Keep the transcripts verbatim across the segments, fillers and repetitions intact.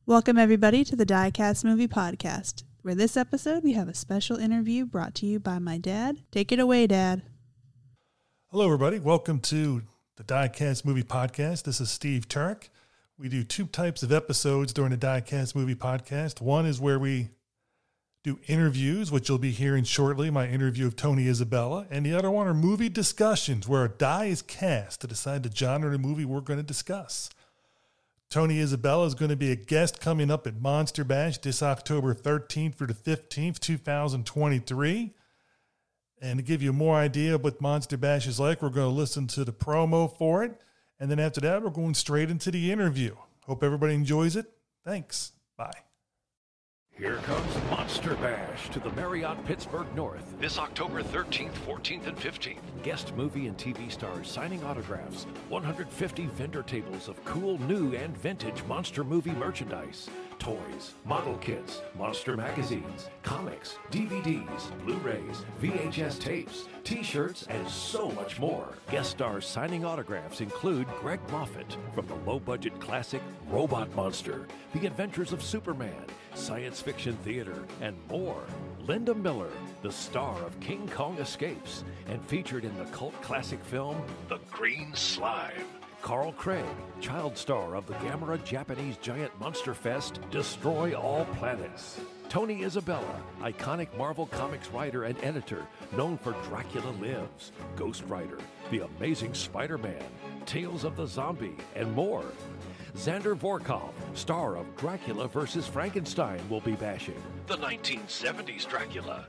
Welcome, everybody, to the Diecast Movie Podcast, where this episode we have a special interview brought to you by my dad. Take it away, Dad. Hello, everybody. Welcome to the Diecast Movie Podcast. This is Steve Turek. We do two types of episodes during the Diecast Movie Podcast. One is where we do interviews, which you'll be hearing shortly, my interview of Tony Isabella. And the other one are movie discussions, where a die is cast to decide the genre of the movie we're going to discuss. Tony Isabella is going to be a guest coming up at Monster Bash this October thirteenth through the fifteenth, two thousand twenty-three. And to give you more idea of what Monster Bash is like, we're going to listen to the promo for it. And then after that, we're going straight into the interview. Hope everybody enjoys it. Thanks. Bye. Here comes Monster Bash to the Marriott Pittsburgh North this October thirteenth, fourteenth, and fifteenth. Guest movie and T V stars signing autographs, one hundred fifty vendor tables of cool new and vintage Monster movie merchandise, toys, model kits, Monster magazines, comics, D V Ds, Blu-rays, V H S tapes, T-shirts, and so much more. Guest stars signing autographs include Greg Moffat from the low-budget classic Robot Monster, The Adventures of Superman, Science Fiction Theater, and more. Linda Miller, the star of King Kong Escapes, and featured in the cult classic film The Green Slime. Carl Craig, child star of the Gamera Japanese Giant Monster Fest, Destroy All Planets. Tony Isabella, iconic Marvel Comics writer and editor, known for Dracula Lives, Ghost Rider, The Amazing Spider-Man, Tales of the Zombie, and more. Xander Vorkov, star of Dracula versus Frankenstein, will be bashing the nineteen seventies Dracula.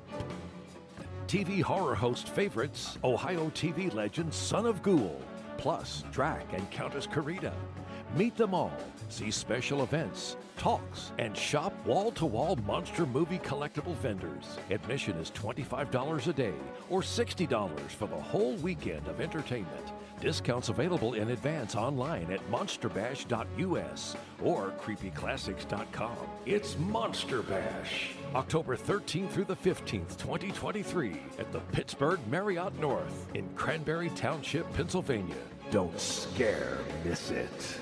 T V horror host favorites, Ohio T V legend Son of Ghoul, plus Drac and Countess Karita. Meet them all, see special events, talks, and shop wall-to-wall monster movie collectible vendors. Admission is twenty-five dollars a day or sixty dollars for the whole weekend of entertainment. Discounts available in advance online at monster bash dot U S or creepy classics dot com. It's Monster Bash, October thirteenth through the fifteenth, twenty twenty-three, at the Pittsburgh Marriott North in Cranberry Township, Pennsylvania. Don't scare miss it.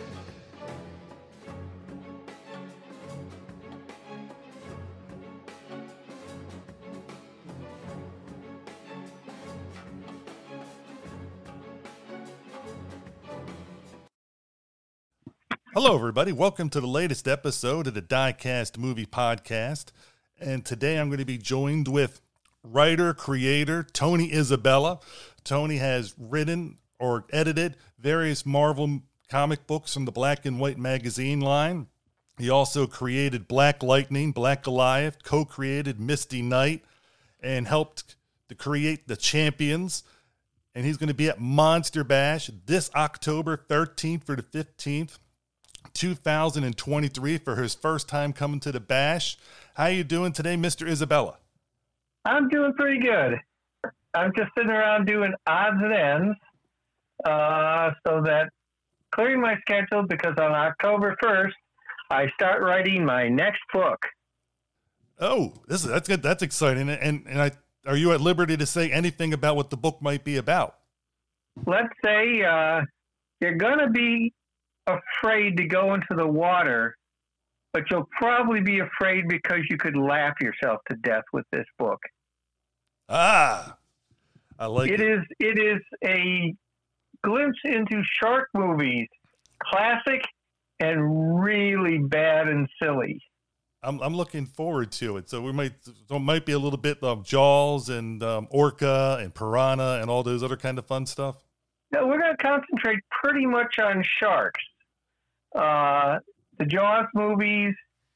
Hello, everybody. Welcome to the latest episode of the Diecast Movie Podcast. And today I'm going to be joined with writer, creator, Tony Isabella. Tony has written or edited various Marvel comic books from the Black and White magazine line. He also created Black Lightning, Black Goliath, co-created Misty Knight, and helped to create The Champions. And he's going to be at Monster Bash this October thirteenth through the fifteenth. two thousand twenty-three for his first time coming to the Bash. How you doing today, Mister Isabella? I'm doing pretty good. I'm just sitting around doing odds and ends uh, so that clearing my schedule, because on October first, I start writing my next book. Oh, this is, that's good. That's exciting. And, and I, are you at liberty to say anything about what the book might be about? Let's say uh, you're going to be afraid to go into the water, but you'll probably be afraid because you could laugh yourself to death with this book. Ah, I like it. It is, it is a glimpse into shark movies, classic and really bad and silly. I'm I'm looking forward to it. So we might so it might be a little bit of Jaws and um, Orca and Piranha and all those other kind of fun stuff. No, we're going to concentrate pretty much on sharks. Uh, the Jaws movies,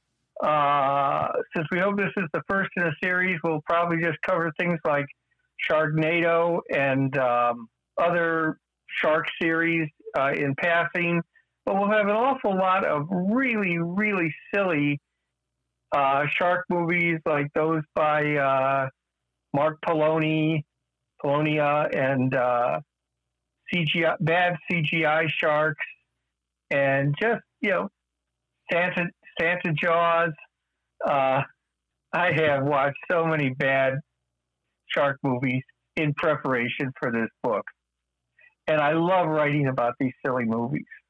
uh, since we hope this is the first in a series, we'll probably just cover things like Sharknado and um, other shark series uh, in passing. But we'll have an awful lot of really, really silly uh, shark movies like those by uh, Mark Poloni, Polonia, and uh, C G I, bad C G I sharks, and just, you know, Santa, Santa Jaws. Uh, I have watched so many bad shark movies in preparation for this book. And I love writing about these silly movies.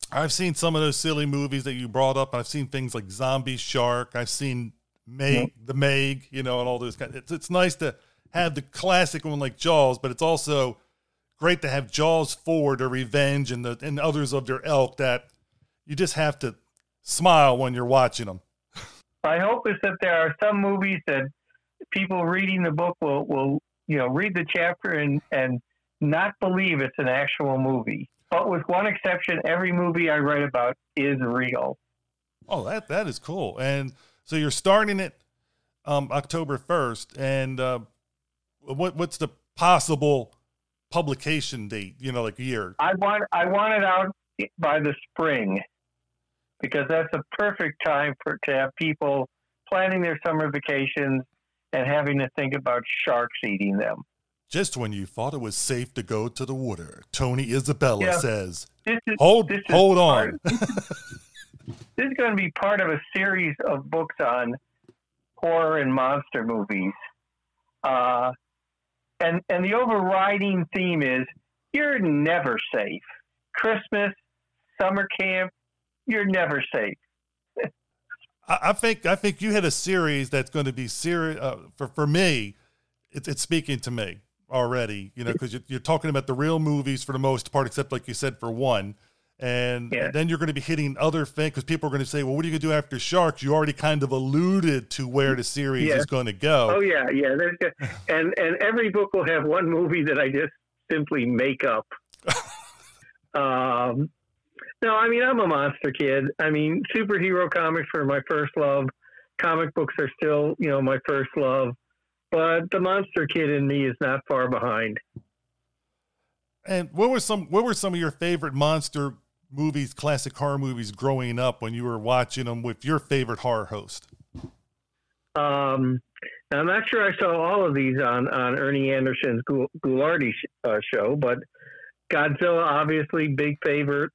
I've seen some of those silly movies that you brought up. I've seen things like Zombie Shark. I've seen Meg, yep. the Meg, you know, and all those kind. It's it's nice to have the classic one like Jaws, but it's also great to have Jaws Ford or Revenge and the and others of their ilk that you just have to smile when you're watching them. My hope is that there are some movies that people reading the book will, will you know, read the chapter and, and not believe it's an actual movie. But with one exception, every movie I write about is real. Oh, that that is cool. And so you're starting it um, October first. And uh, what what's the possible publication date, you know, like a year? I want, I want it out by the spring, because that's a perfect time for to have people planning their summer vacations and having to think about sharks eating them. Just when you thought it was safe to go to the water, Tony Isabella yeah. says, this is, hold, this hold is on. Part, this is going to be part of a series of books on horror and monster movies. Uh, and, and the overriding theme is, you're never safe. Christmas, summer camp, you're never safe. I, I think I think you had a series that's going to be serious uh, for for me. It's it's speaking to me already, you know, because you're, you're talking about the real movies for the most part, except like you said for one, and, yeah. and then you're going to be hitting other things because people are going to say, well, what are you going to do after Sharks? You already kind of alluded to where the series yeah. is going to go. Oh yeah, yeah. There's, and and every book will have one movie that I just simply make up. um. No, I mean, I'm a monster kid. I mean, superhero comics were my first love. Comic books are still, you know, my first love. But the monster kid in me is not far behind. And what were some what were some of your favorite monster movies, classic horror movies growing up when you were watching them with your favorite horror host? Um, I'm not sure I saw all of these on, on Ernie Anderson's Ghoulardi uh, show, but Godzilla, obviously, big favorite.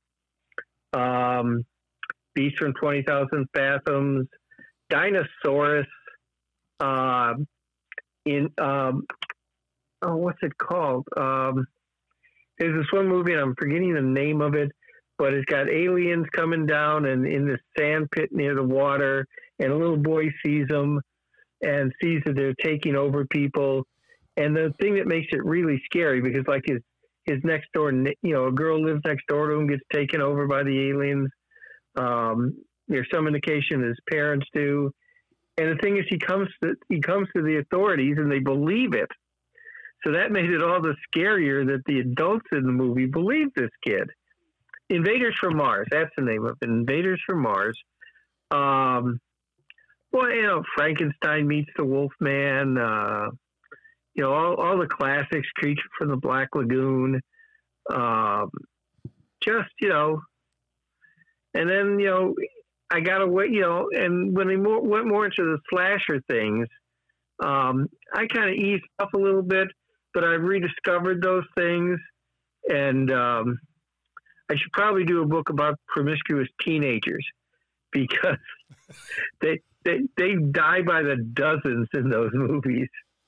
Um, Beast from twenty thousand Fathoms, Dinosaurus, uh, in, um, oh, what's it called? Um, there's this one movie, and I'm forgetting the name of it, but it's got aliens coming down and in this sand pit near the water, and a little boy sees them and sees that they're taking over people. And the thing that makes it really scary, because like his, his next door, you know, a girl lives next door to him, gets taken over by the aliens. Um, there's some indication his parents do. And the thing is, he comes to, he comes to the authorities and they believe it. So that made it all the scarier that the adults in the movie believed this kid. Invaders from Mars. That's the name of it. Invaders from Mars. Um, well, you know, Frankenstein meets the Wolfman, uh, you know, all, all the classics, Creature from the Black Lagoon, um, just, you know, and then, you know, I got away, you know, and when they more, went more into the slasher things, um, I kind of eased up a little bit, but I've rediscovered those things. And um, I should probably do a book about promiscuous teenagers, because they, they, they die by the dozens in those movies.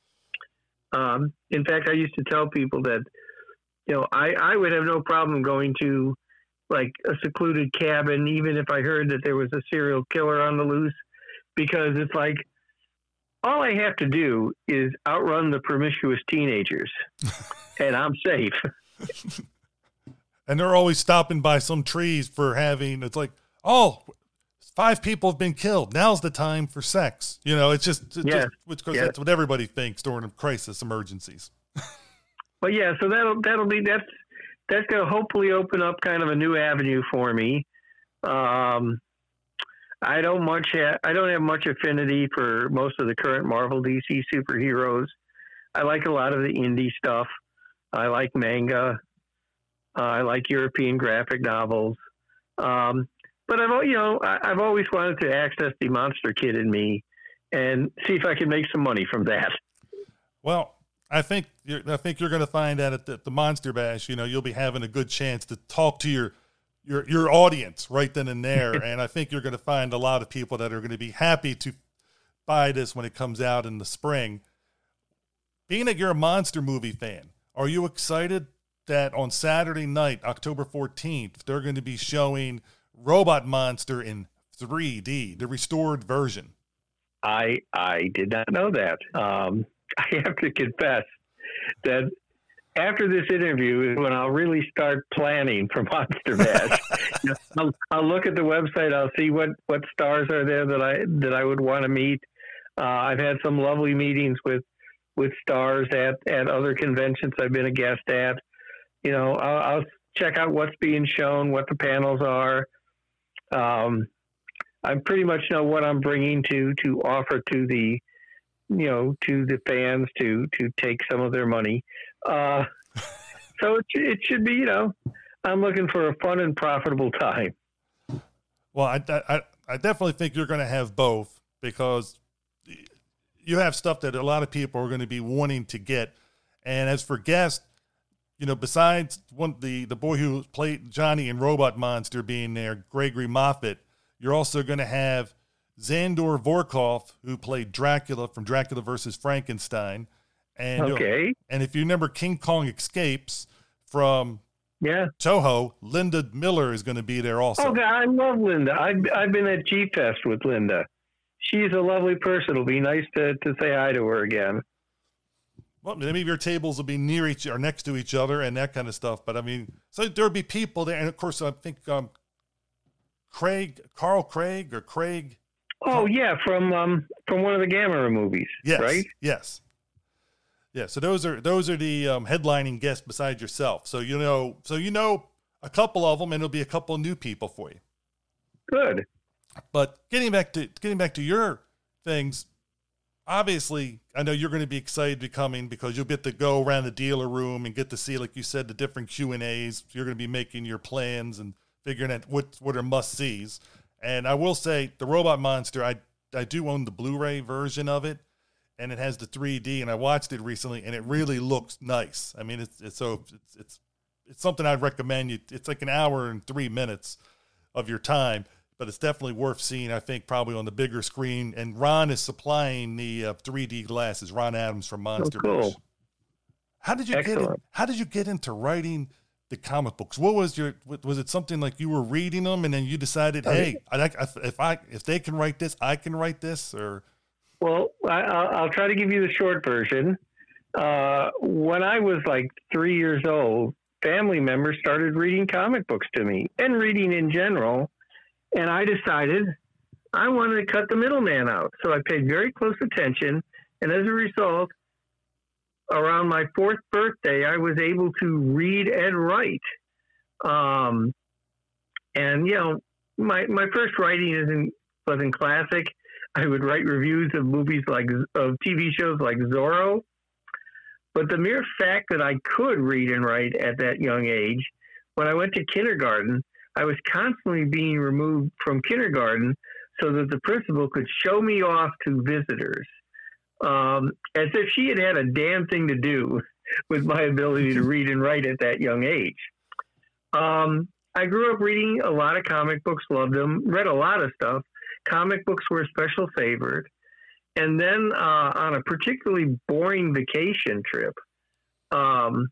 Um, in fact, I used to tell people that, you know, I, I would have no problem going to like a secluded cabin, even if I heard that there was a serial killer on the loose, because it's like, all I have to do is outrun the promiscuous teenagers and I'm safe. And they're always stopping by some trees for having, it's like, oh, five people have been killed. Now's the time for sex. You know, it's just, it's yeah. just because yeah. that's what everybody thinks during crisis emergencies. Well, yeah, so that'll, that'll be, that's, that's going to hopefully open up kind of a new avenue for me. Um, I don't much, ha- I don't have much affinity for most of the current Marvel D C superheroes. I like a lot of the indie stuff. I like manga. Uh, I like European graphic novels. Um, But I've, you know, I've always wanted to access the monster kid in me and see if I can make some money from that. Well, I think you're, I think you're going to find that at the, the Monster Bash, you know, you'll be having a good chance to talk to your your your audience right then and there, and I think you're going to find a lot of people that are going to be happy to buy this when it comes out in the spring. Being that you're a monster movie fan, are you excited that on Saturday night, October fourteenth, they're going to be showing Robot Monster in three D, the restored version. I I did not know that. Um, I have to confess that after this interview is when I'll really start planning for Monster Bash. You know, I'll, I'll look at the website. I'll see what, what stars are there that I that I would want to meet. Uh, I've had some lovely meetings with, with stars at, at other conventions I've been a guest at. You know, I'll, I'll check out what's being shown, what the panels are. Um, I pretty much know what I'm bringing to to offer to the, you know, to the fans to to take some of their money. Uh, so it, it should be, you know, I'm looking for a fun and profitable time. Well, I, I, I definitely think you're going to have both, because you have stuff that a lot of people are going to be wanting to get. And as for guests, you know, besides one, the, the boy who played Johnny in Robot Monster being there, Gregory Moffat, you're also going to have Zandor Vorkov, who played Dracula from Dracula versus Frankenstein. And okay. And if you remember King Kong Escapes from yeah Toho, Linda Miller is going to be there also. Oh, God, I love Linda. I've, I've been at G-Fest with Linda. She's a lovely person. It'll be nice to, to say hi to her again. Well, maybe your tables will be near each or next to each other and that kind of stuff. But I mean, so there'll be people there. And of course, I think um, Craig, Carl Craig or Craig. Oh, yeah. From, um, from one of the Gamera movies. Yes. Right? Yes. Yeah, so those are those are the um, headlining guests besides yourself. So you know, so you know a couple of them, and it'll be a couple of new people for you. Good. But getting back to getting back to your things, obviously, I know you're going to be excited to be coming because you'll get to go around the dealer room and get to see, like you said, the different Q and A's. You're going to be making your plans and figuring out what what are must sees. And I will say, the Robot Monster, I I do own the Blu-ray version of it. And it has the three D, and I watched it recently, and it really looks nice. I mean, it's it's so it's it's it's something I'd recommend you. It's like an hour and three minutes of your time, but it's definitely worth seeing. I think probably on the bigger screen. And Ron is supplying the uh, three D glasses. Ron Adams from Monster oh, cool. Bash. How did you Excellent. get in, How did you get into writing the comic books? What was your was it something like you were reading them, and then you decided, hey, I, I, if I if they can write this, I can write this, or Well, I, I'll try to give you the short version. Uh, when I was like three years old, family members started reading comic books to me and reading in general. And I decided I wanted to cut the middleman out. So I paid very close attention. And as a result, around my fourth birthday, I was able to read and write. Um, and, you know, my, my first writing isn't, wasn't classic. I would write reviews of movies like, of T V shows like Zorro. But the mere fact that I could read and write at that young age, when I went to kindergarten, I was constantly being removed from kindergarten so that the principal could show me off to visitors, um, as if she had had a damn thing to do with my ability to read and write at that young age. Um, I grew up reading a lot of comic books, loved them, read a lot of stuff. Comic books were a special favorite. And then uh, on a particularly boring vacation trip, um,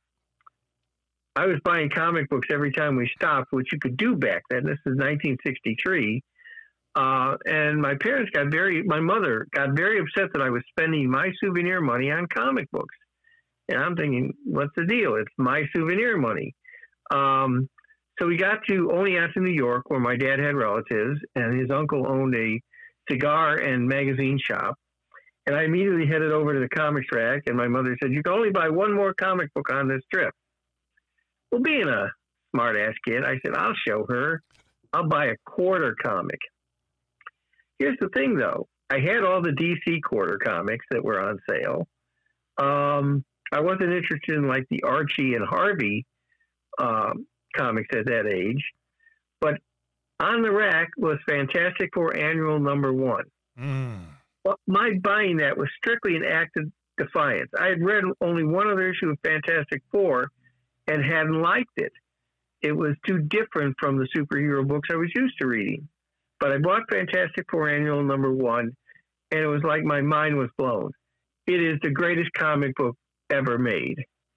I was buying comic books every time we stopped, which you could do back then. This is nineteen sixty-three. Uh, and my parents got very, my mother got very upset that I was spending my souvenir money on comic books. And I'm thinking, what's the deal? It's my souvenir money. Um, so we got to Oneonta, New York, where my dad had relatives, and his uncle owned a cigar and magazine shop. And I immediately headed over to the comics rack, and my mother said, you can only buy one more comic book on this trip. Well, being a smart-ass kid, I said, I'll show her. I'll buy a quarter comic. Here's the thing, though. I had all the D C quarter comics that were on sale. Um, I wasn't interested in, like, the Archie and Harvey um, comics at that age. But on the rack was Fantastic Four Annual Number One. Mm. Well, my buying that was strictly an act of defiance. I had read only one other issue of Fantastic Four and hadn't liked it. It was too different from the superhero books I was used to reading. But I bought Fantastic Four Annual Number One, and it was like my mind was blown. It is the greatest comic book ever made.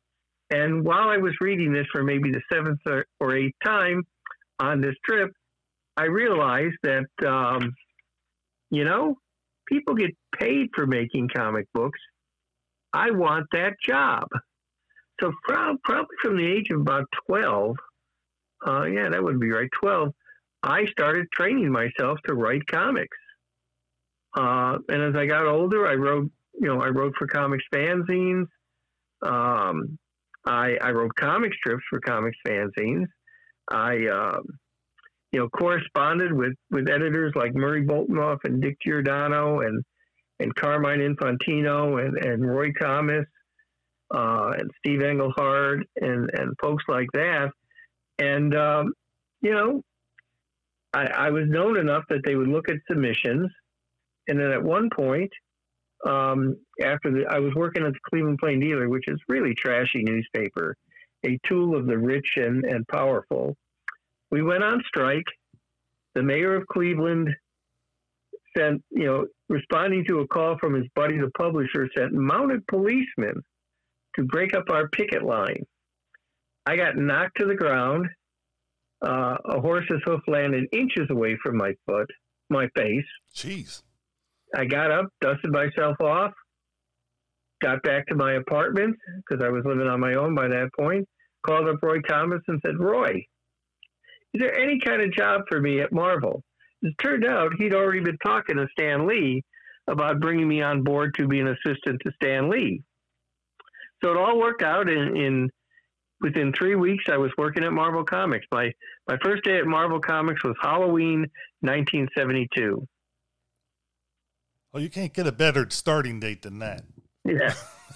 And while I was reading this for maybe the seventh or, or eighth time on this trip, I realized that, um, you know, people get paid for making comic books. I want that job. So from, probably from the age of about twelve, uh, yeah, that would be right, twelve, I started training myself to write comics. Uh, and as I got older, I wrote, you know, I wrote for comics fanzines. Um, I, I wrote comic strips for comics fanzines. I, um, you know, corresponded with, with editors like Murray Boltinoff and Dick Giordano and, and Carmine Infantino and, and Roy Thomas uh, and Steve Englehart and, and folks like that. And, um, you know, I, I was known enough that they would look at submissions. And then at one point, um, after the, I was working at the Cleveland Plain Dealer, which is really trashy newspaper, a tool of the rich and, and powerful. We went on strike. The mayor of Cleveland sent, you know, responding to a call from his buddy, the publisher, sent mounted policemen to break up our picket line. I got knocked to the ground. Uh, a horse's hoof landed inches away from my foot, my face. Jeez. I got up, dusted myself off, got back to my apartment because I was living on my own by that point, called up Roy Thomas and said, Roy, is there any kind of job for me at Marvel? It turned out he'd already been talking to Stan Lee about bringing me on board to be an assistant to Stan Lee. So it all worked out in, in within three weeks, I was working at Marvel Comics. My, my first day at Marvel Comics was Halloween, nineteen seventy-two. Well, you can't get a better starting date than that. Yeah.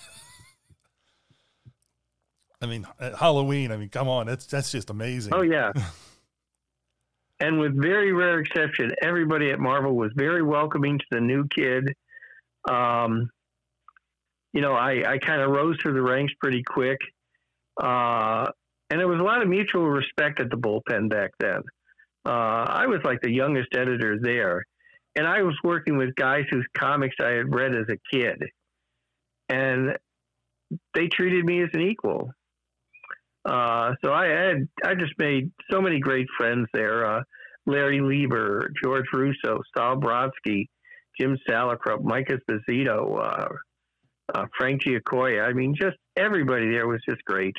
I mean, at Halloween, I mean, come on, that's that's just amazing. Oh, yeah. And with very rare exception, everybody at Marvel was very welcoming to the new kid. Um, you know, I, I kind of rose through the ranks pretty quick. Uh, and there was a lot of mutual respect at the bullpen back then. Uh, I was like the youngest editor there. And I was working with guys whose comics I had read as a kid. And they treated me as an equal. Uh, so I had, I just made so many great friends there. Uh, Larry Lieber, George Russo, Sal Brodsky, Jim Salicrup, Mike Esposito, uh, uh, Frank Giacoya. I mean, just everybody there was just great.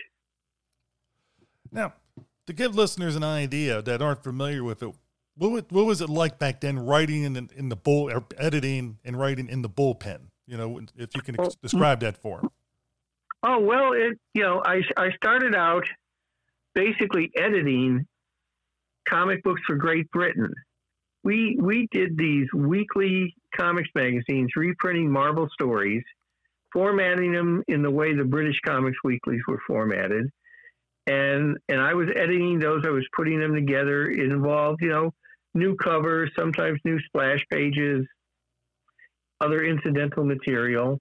Now, to give listeners an idea that aren't familiar with it, what, would, what was it like back then writing in the, in the bull, or editing and writing in the bullpen? You know, if you can ex- describe that for them. Oh, well, it, you know, I, I started out basically editing comic books for Great Britain. We, we did these weekly comics magazines, reprinting Marvel stories, formatting them in the way the British Comics Weeklies were formatted. And, and I was editing those. I was putting them together. It involved, you know, new covers, sometimes new splash pages, other incidental material.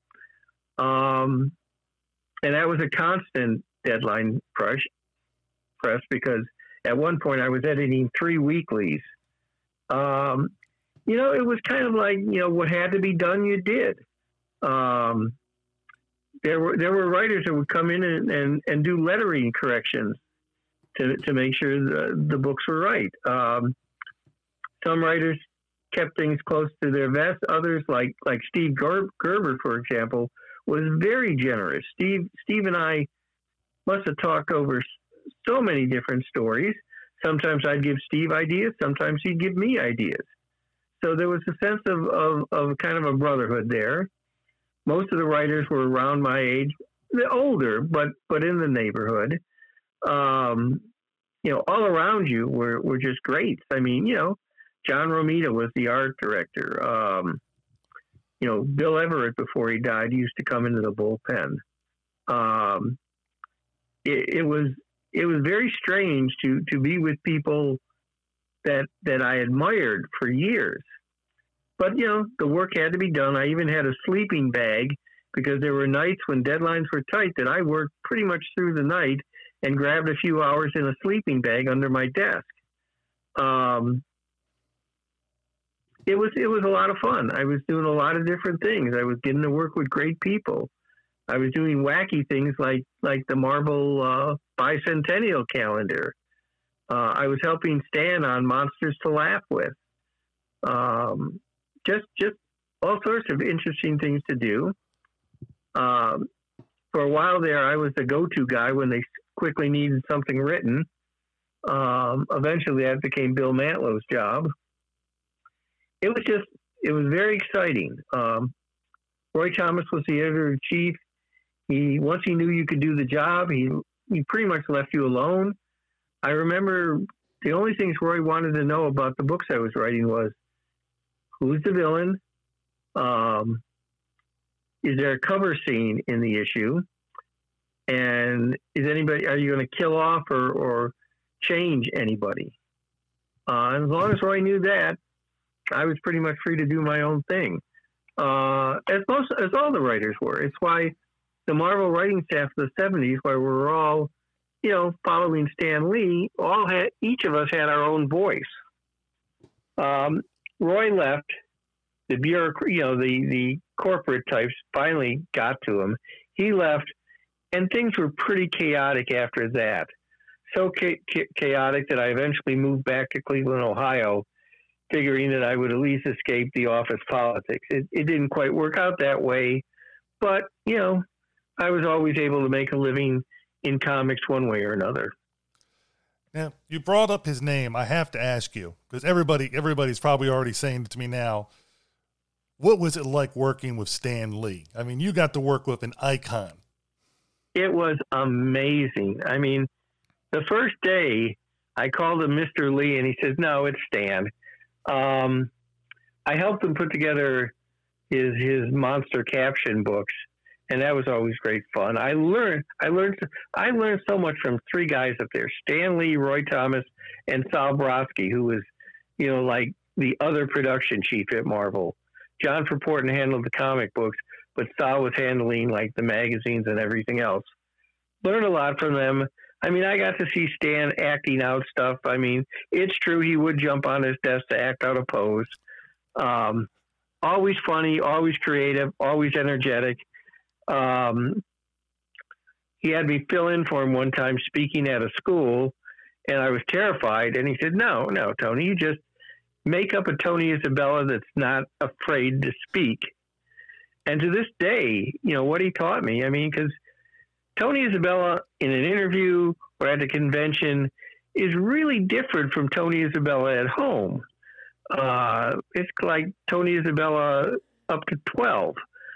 Um, and that was a constant deadline press, press because at one point I was editing three weeklies. Um, you know, it was kind of like, you know, what had to be done, you did. Um, there were there were writers that would come in and, and, and do lettering corrections to to make sure the, the books were right. Um, some writers kept things close to their vest. Others, like like Steve Ger- Gerber, for example, was very generous. Steve Steve and I must have talked over so many different stories. Sometimes I'd give Steve ideas. Sometimes he'd give me ideas. So there was a sense of, of, of kind of a brotherhood there. Most of the writers were around my age. They're older, but but in the neighborhood. Um, you know, all around you were, were just great. I mean, you know, John Romita was the art director. Um, you know, Bill Everett, before he died, used to come into the bullpen. Um, it, it was it was very strange to to be with people that that I admired for years. But, you know, the work had to be done. I even had a sleeping bag because there were nights when deadlines were tight that I worked pretty much through the night and grabbed a few hours in a sleeping bag under my desk. Um, it was it was a lot of fun. I was doing a lot of different things. I was getting to work with great people. I was doing wacky things like like the Marvel uh, bicentennial calendar. Uh, I was helping Stan on Monsters to Laugh With. Um, just just all sorts of interesting things to do. Um, for a while there, I was the go-to guy when they quickly needed something written. Um, eventually, that became Bill Mantlow's job. It was just, it was very exciting. Um, Roy Thomas was the editor-in-chief. He, once he knew you could do the job, he, he pretty much left you alone. I remember the only things Roy wanted to know about the books I was writing was, who's the villain? Um, is there a cover scene in the issue? And is anybody, are you going to kill off or, or change anybody? Uh, and as long as Roy knew that, I was pretty much free to do my own thing. Uh, as most, as all the writers were. It's why the Marvel writing staff of the seventies, where we were all, you know, following Stan Lee, all had, each of us had our own voice. Um, Roy left. The bureaucrat, you know, the, the corporate types finally got to him. He left, and things were pretty chaotic after that. So cha- cha- chaotic that I eventually moved back to Cleveland, Ohio, figuring that I would at least escape the office politics. It, it didn't quite work out that way, but, you know, I was always able to make a living in comics one way or another. Now, you brought up his name. I have to ask you, because everybody, everybody's probably already saying it to me now. What was it like working with Stan Lee? I mean, you got to work with an icon. It was amazing. I mean, the first day I called him Mister Lee, and he says, no, it's Stan. Um, I helped him put together his his monster caption books, and that was always great fun. I learned I learned I learned so much from three guys up there: Stan Lee, Roy Thomas, and Sal Brodsky, who was, you know, like the other production chief at Marvel. John Forporten handled the comic books, but Sal was handling like the magazines and everything else. Learned a lot from them. I mean, I got to see Stan acting out stuff. I mean, it's true he would jump on his desk to act out a pose. Um, always funny, always creative, always energetic. Um, he had me fill in for him one time speaking at a school, and I was terrified. And he said, no, no, Tony, you just make up a Tony Isabella that's not afraid to speak. And to this day, you know, what he taught me, I mean, because Tony Isabella in an interview or at a convention is really different from Tony Isabella at home. Uh, it's like Tony Isabella up to twelve,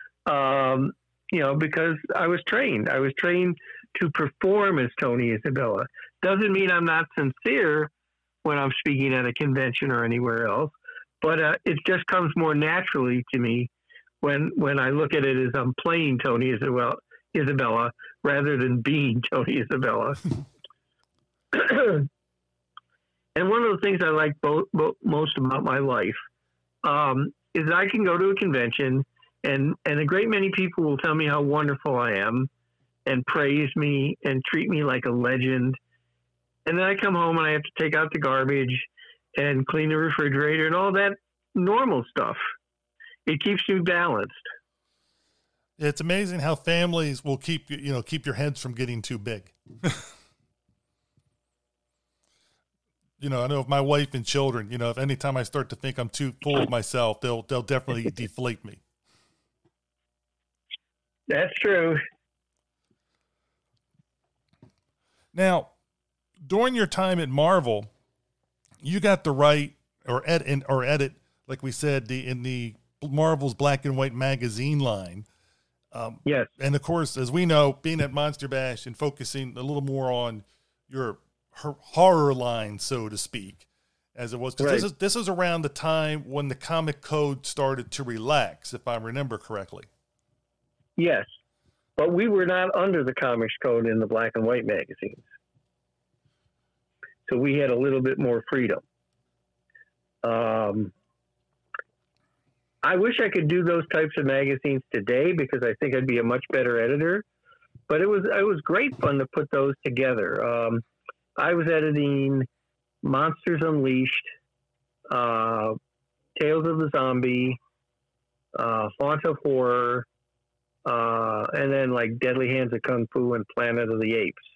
um, you know, because I was trained. I was trained to perform as Tony Isabella. Doesn't mean I'm not sincere when I'm speaking at a convention or anywhere else, but uh, it just comes more naturally to me when when I look at it as I'm playing Tony Isabella, Isabella rather than being Tony Isabella. And one of the things I like bo- bo- most about my life um, is that I can go to a convention and, and a great many people will tell me how wonderful I am and praise me and treat me like a legend. And then I come home and I have to take out the garbage and clean the refrigerator and all that normal stuff. It keeps me balanced. It's amazing how families will keep you, you know, keep your heads from getting too big. You know, I know if my wife and children, you know, if anytime I start to think I'm too full of myself, they'll, they'll definitely deflate me. That's true. Now, during your time at Marvel, you got to write or edit, or edit, like we said, the in the Marvel's Black and White magazine line. Um, yes. And of course, as we know, being at Monster Bash and focusing a little more on your horror line, so to speak, as it was. 'Cause right. this is this is around the time when the comic code started to relax, if I remember correctly. Yes. But we were not under the comics code in the Black and White magazines. So we had a little bit more freedom. Um, I wish I could do those types of magazines today because I think I'd be a much better editor. But it was it was great fun to put those together. Um, I was editing Monsters Unleashed, uh, Tales of the Zombie, uh, Haunt of Horror, uh, and then like Deadly Hands of Kung Fu and Planet of the Apes.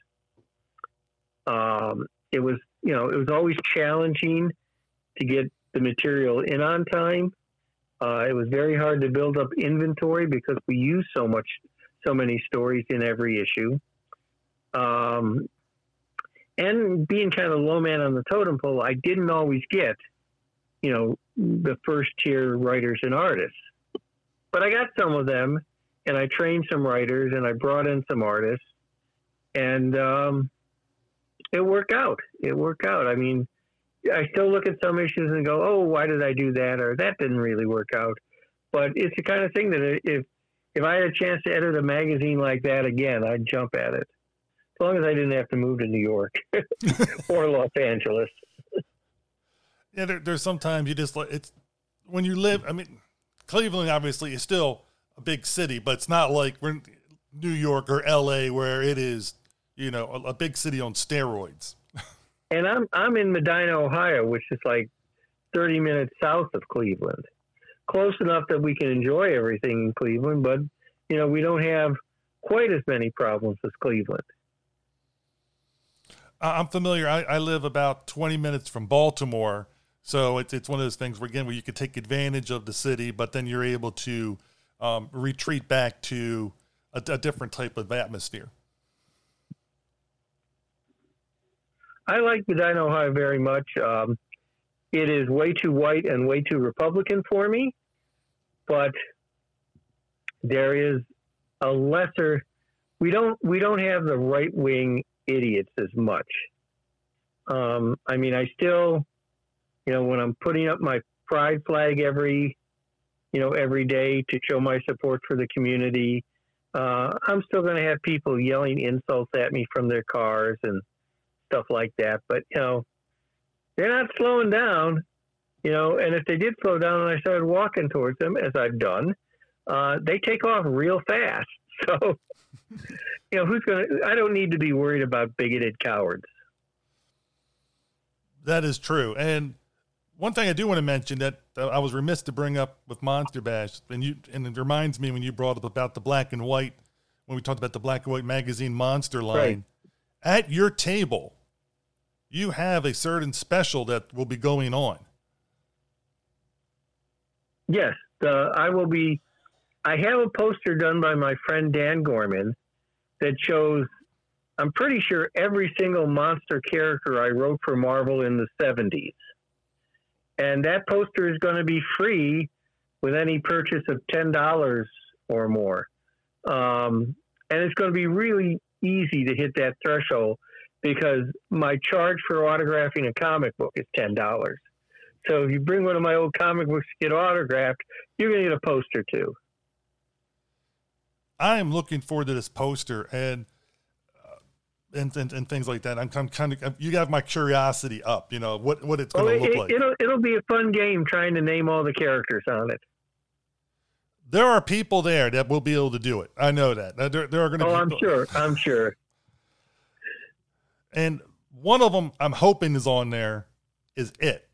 Um, it was, you know, it was always challenging to get the material in on time. Uh, it was very hard to build up inventory because we use so much, so many stories in every issue. Um, and being kind of low man on the totem pole, I didn't always get, you know, the first tier writers and artists, but I got some of them, and I trained some writers, and I brought in some artists, and um, it worked out. It worked out. I mean, I still look at some issues and go, oh, why did I do that? Or that didn't really work out. But it's the kind of thing that if, if I had a chance to edit a magazine like that again, I'd jump at it. As long as I didn't have to move to New York or Los Angeles. Yeah, there, there's sometimes you just like, it's when you live, I mean, Cleveland obviously is still a big city, but it's not like we're in New York or L A where it is, you know, a, a big city on steroids. And I'm I'm in Medina, Ohio, which is like thirty minutes south of Cleveland. Close enough that we can enjoy everything in Cleveland, but, you know, we don't have quite as many problems as Cleveland. I'm familiar. I, I live about twenty minutes from Baltimore. So it's it's one of those things where, again, where you could take advantage of the city, but then you're able to um, retreat back to a, a different type of atmosphere. I like Medina, Ohio very much. Um, it is way too white and way too Republican for me, but there is a lesser. We don't we don't have the right wing idiots as much. Um, I mean, I still. You know, when I'm putting up my pride flag every, you know, every day to show my support for the community, uh, I'm still going to have people yelling insults at me from their cars and stuff like that. But, you know, they're not slowing down, you know, and if they did slow down and I started walking towards them, as I've done, uh, they take off real fast. So, you know, who's going to, I don't need to be worried about bigoted cowards. That is true. And one thing I do want to mention that uh, I was remiss to bring up with Monster Bash, and you and it reminds me when you brought up about the black and white, when we talked about the black and white magazine Monster line, right. At your table, you have a certain special that will be going on. Yes, uh, I will be. I have a poster done by my friend Dan Gorman that shows, I'm pretty sure, every single monster character I wrote for Marvel in the seventies. And that poster is going to be free with any purchase of ten dollars or more. Um, and it's going to be really easy to hit that threshold because my charge for autographing a comic book is ten dollars. So if you bring one of my old comic books to get autographed, you're going to get a poster too. I am looking forward to this poster and And, and and things like that. I'm, I'm kind of, you have my curiosity up, you know, what, what it's going to oh, look it, like. It'll, it'll be a fun game trying to name all the characters on it. There are people there that will be able to do it. I know that. There, there are going to oh, be I'm sure. I'm sure. And one of them I'm hoping is on there is It.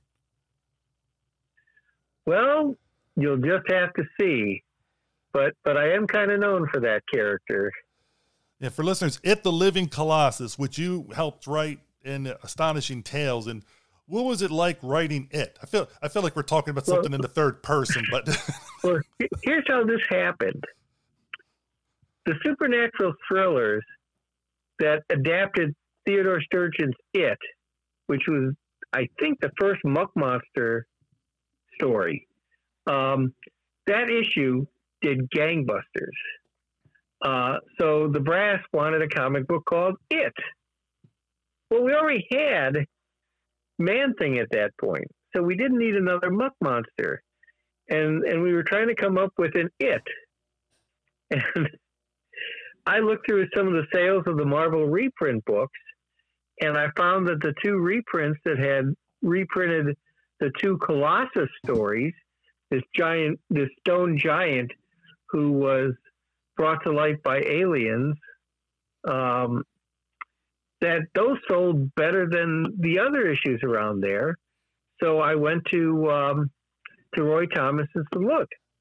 Well, you'll just have to see. But, but I am kind of known for that character. Yeah, for listeners, It the Living Colossus, which you helped write in Astonishing Tales, and what was it like writing It? I feel I feel like we're talking about something well, in the third person, but well, here's how this happened: the supernatural thrillers that adapted Theodore Sturgeon's It, which was, I think, the first Muck Monster story. Um, that issue did gangbusters. Uh, so the brass wanted a comic book called It. Well, we already had Man-Thing at that point, so we didn't need another Muck Monster. And and we were trying to come up with an It. And I looked through some of the sales of the Marvel reprint books, and I found that the two reprints that had reprinted the two Colossus stories, this giant, this stone giant who was brought to life by aliens, um, that those sold better than the other issues around there. So I went to um, to Roy Thomas and said, look,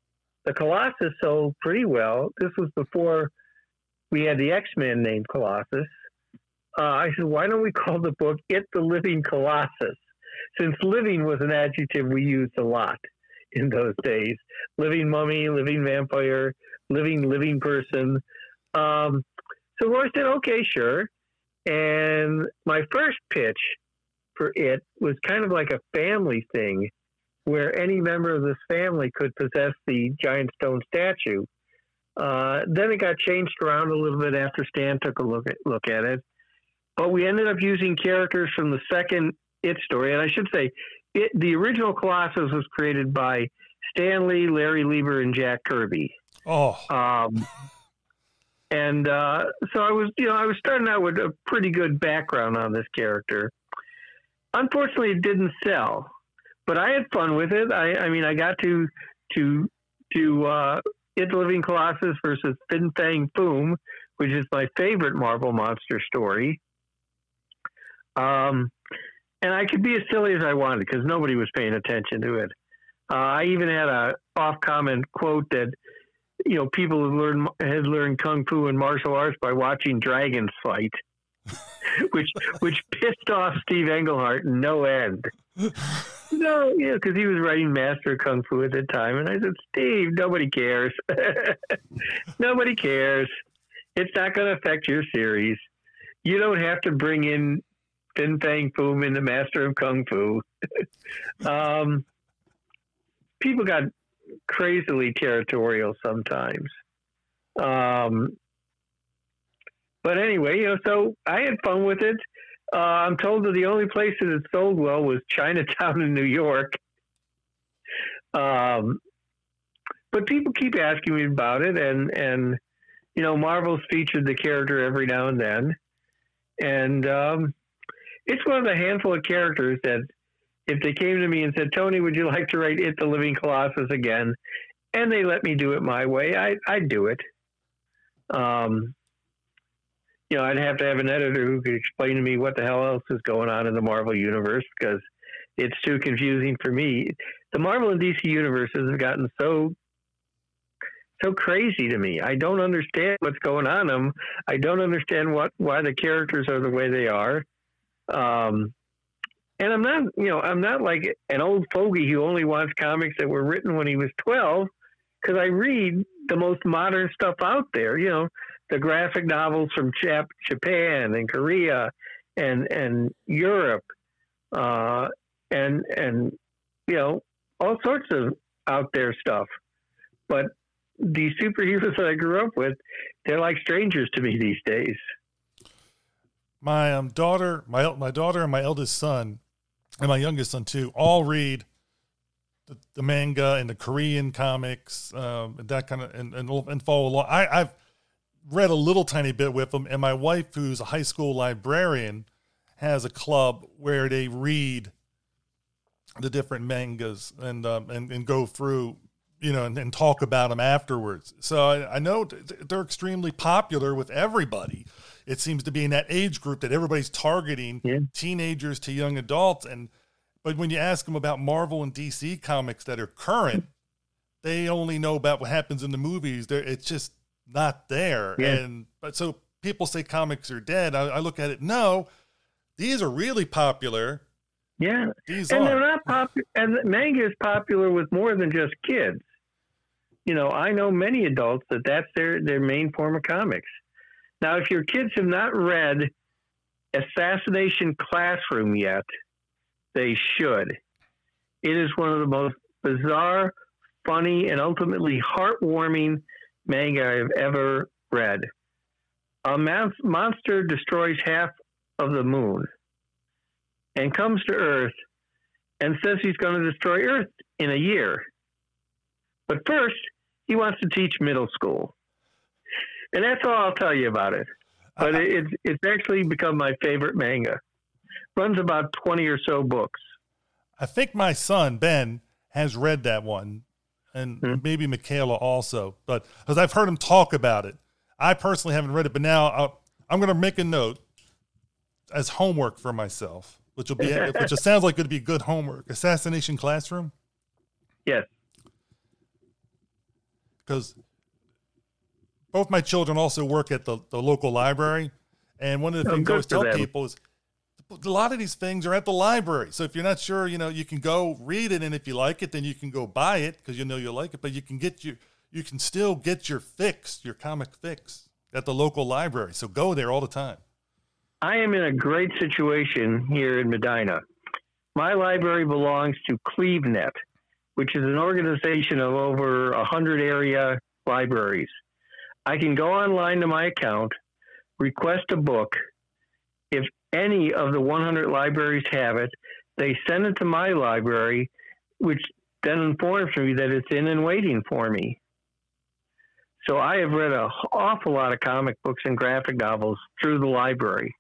the Colossus sold pretty well. This was before we had the X-Men named Colossus. Uh, I said, why don't we call the book It the Living Colossus? Since living was an adjective we used a lot in those days. Living mummy, living vampire, living, living person. Um, so Roy said, okay, sure. And my first pitch for it was kind of like a family thing where any member of this family could possess the giant stone statue. Uh, then it got changed around a little bit after Stan took a look at, look at it. But we ended up using characters from the second It story. And I should say, it, the original Colossus was created by Stan Lee, Larry Lieber, and Jack Kirby. Oh. Um, and uh, so I was, you know, I was starting out with a pretty good background on this character. Unfortunately, it didn't sell, but I had fun with it. I, I mean, I got to to to uh, It the Living Colossus versus Fin Fang Foom, which is my favorite Marvel monster story. Um, and I could be as silly as I wanted because nobody was paying attention to it. Uh, I even had a off-comment quote that, you know, people had learned, had learned Kung Fu and martial arts by watching dragons fight, which which pissed off Steve Englehart no end. No, you know, because he was writing Master of Kung Fu at the time. And I said, Steve, nobody cares. Nobody cares. It's not going to affect your series. You don't have to bring in Fin Fang Foom in the Master of Kung Fu. um, people got crazily territorial sometimes. Um, but anyway, you know, so I had fun with it. Uh, I'm told that the only place that it sold well was Chinatown in New York. Um, but people keep asking me about it, and, and you know, Marvel's featured the character every now and then. And um, it's one of the handful of characters that if they came to me and said, Tony, would you like to write It the Living Colossus again? And they let me do it my way, I, I'd do it. Um, you know, I'd have to have an editor who could explain to me what the hell else is going on in the Marvel Universe because it's too confusing for me. The Marvel and D C universes have gotten so so crazy to me. I don't understand what's going on in them. I don't understand what why the characters are the way they are. Um, and I'm not, you know, I'm not like an old fogey who only wants comics that were written when he was twelve, because I read the most modern stuff out there. You know, the graphic novels from Jap- Japan and Korea and and Europe, uh, and and you know, all sorts of out there stuff. But these superheroes that I grew up with, they're like strangers to me these days. My um, daughter, my my daughter, and my eldest son, and my youngest son too, all read the, the manga and the Korean comics, um, and that kind of, and, and and follow along. I, I've read a little tiny bit with them, and my wife, who's a high school librarian, has a club where they read the different mangas and um, and and go through, you know, and, and talk about them afterwards. So I, I know they're extremely popular with everybody. It seems to be in that age group that everybody's targeting, yeah. Teenagers to young adults. And, but when you ask them about Marvel and D C comics that are current, they only know about what happens in the movies. They're, it's just not there. Yeah. And, but so people say comics are dead. I, I look at it, no, these are really popular. Yeah. These and are. they're not popular. And manga is popular with more than just kids. You know, I know many adults that that's their, their main form of comics. Now, if your kids have not read Assassination Classroom yet, they should. It is one of the most bizarre, funny, and ultimately heartwarming manga I've ever read. A mon- monster destroys half of the moon and comes to Earth and says he's going to destroy Earth in a year. But first, he wants to teach middle school. And that's all I'll tell you about it. But uh, it's it's actually become my favorite manga. Runs about twenty or so books. I think my son, Ben, has read that one. And mm-hmm. maybe Michaela also. But because I've heard him talk about it. I personally haven't read it. But now I'll, I'm going to make a note as homework for myself, which will be which it sounds like it would be good homework. Assassination Classroom? Yes. because both my children also work at the, the local library. And one of the Oh, things I good always for tell them. people is a lot of these things are at the library. So if you're not sure, you know, you can go read it. And if you like it, then you can go buy it because you know you'll like it. But you can get your, you can still get your fix, your comic fix at the local library. So go there all the time. I am in a great situation here in Medina. My library belongs to CleveNet, which is an organization of over one hundred area libraries. I can go online to my account, request a book. If any of the one hundred libraries have it, they send it to my library, which then informs me that it's in and waiting for me. So I have read an awful lot of comic books and graphic novels through the library.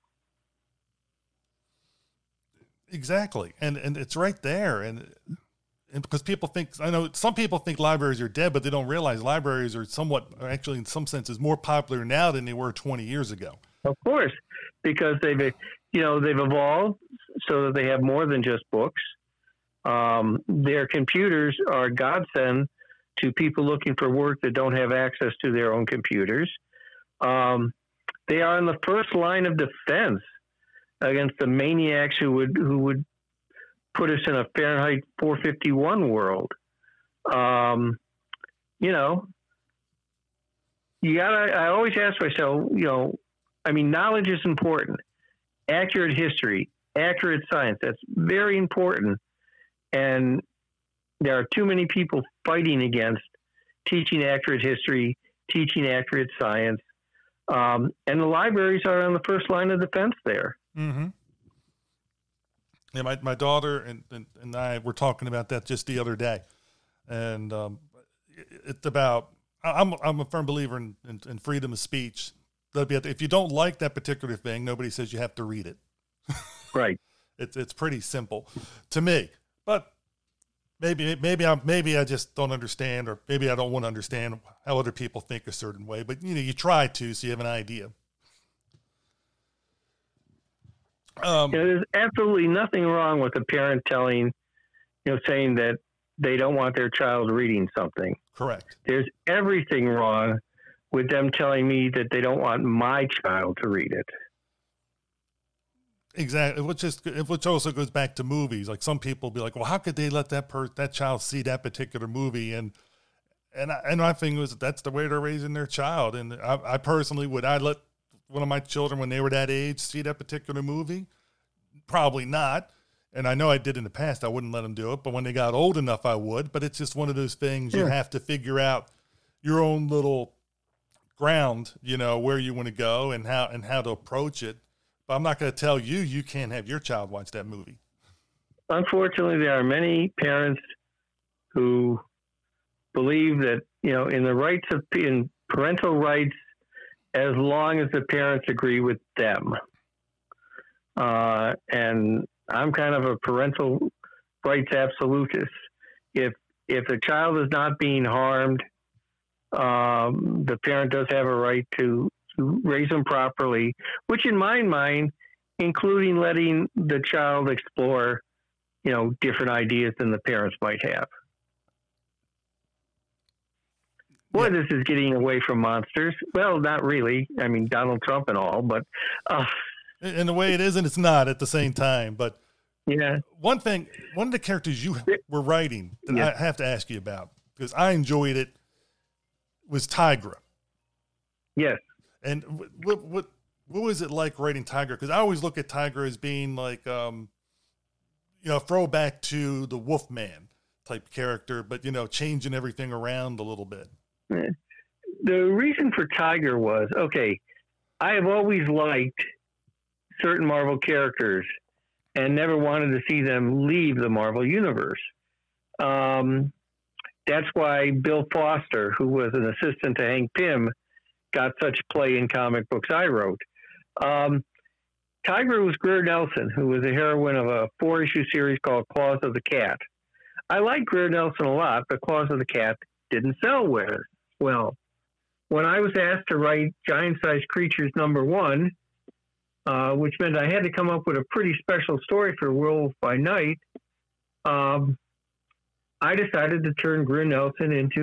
Exactly. And and it's right there. And, and because people think, I know some people think libraries are dead, but they don't realize libraries are somewhat, or actually in some senses, more popular now than they were twenty years ago. Of course, because they've, you know, they've evolved so that they have more than just books. Um, their computers are a godsend to people looking for work that don't have access to their own computers. Um, they are in the first line of defense against the maniacs who would who would put us in a Fahrenheit four fifty-one world. Um, you know, you gotta. I always ask myself, you know, I mean, knowledge is important. Accurate history, accurate science, that's very important. And there are too many people fighting against teaching accurate history, teaching accurate science. Um, and the libraries are on the first line of defense there. Mm-hmm. Yeah, my, my daughter and, and, and I were talking about that just the other day. And um, it, it's about, I'm, I'm a firm believer in, in, in freedom of speech. If you don't like that particular thing, nobody says you have to read it. Right. It's it's pretty simple to me. But maybe maybe I maybe I just don't understand, or maybe I don't want to understand how other people think a certain way. But you know, you try to, so you have an idea. Um, you know, there's absolutely nothing wrong with a parent telling, you know, saying that they don't want their child reading something. Correct. There's everything wrong with them telling me that they don't want my child to read it. Exactly, which is which also goes back to movies. Like some people be like, "Well, how could they let that per that child see that particular movie?" And and I, and my thing was that's the way they're raising their child. And I, I personally would I let one of my children when they were that age see that particular movie? Probably not. And I know I did in the past. I wouldn't let them do it, but when they got old enough, I would. But it's just one of those things you Yeah. have to figure out your own little ground, you know, where you want to go and how and how to approach it. But I'm not going to tell you you can't have your child watch that movie. Unfortunately, there are many parents who believe that, you know, in the rights of in parental rights, as long as the parents agree with them. Uh, and I'm kind of a parental rights absolutist. If if a child is not being harmed, um, the parent does have a right to, to raise them properly, which in my mind, including letting the child explore, you know, different ideas than the parents might have. Boy, Yeah. this is getting away from monsters. Well, not really. I mean, Donald Trump and all, but uh, In the way it is and it's not at the same time. But yeah. one thing, one of the characters you were writing that Yeah. I have to ask you about, because I enjoyed it, was Tigra. Yes. And what what what was it like writing Tigra? Because I always look at Tigra as being like, um, you know, throwback to the Wolfman type character, but you know, changing everything around a little bit. The reason for Tiger was, okay, I have always liked certain Marvel characters and never wanted to see them leave the Marvel universe. Um, that's why Bill Foster, who was an assistant to Hank Pym, got such play in comic books I wrote. Um, Tigra was Greer Nelson, who was the heroine of a four-issue series called Claws of the Cat. I liked Greer Nelson a lot, but Claws of the Cat didn't sell well. When I was asked to write Giant-Sized Creatures number one, uh, which meant I had to come up with a pretty special story for Werewolf by Night, um, I decided to turn Greer Nelson into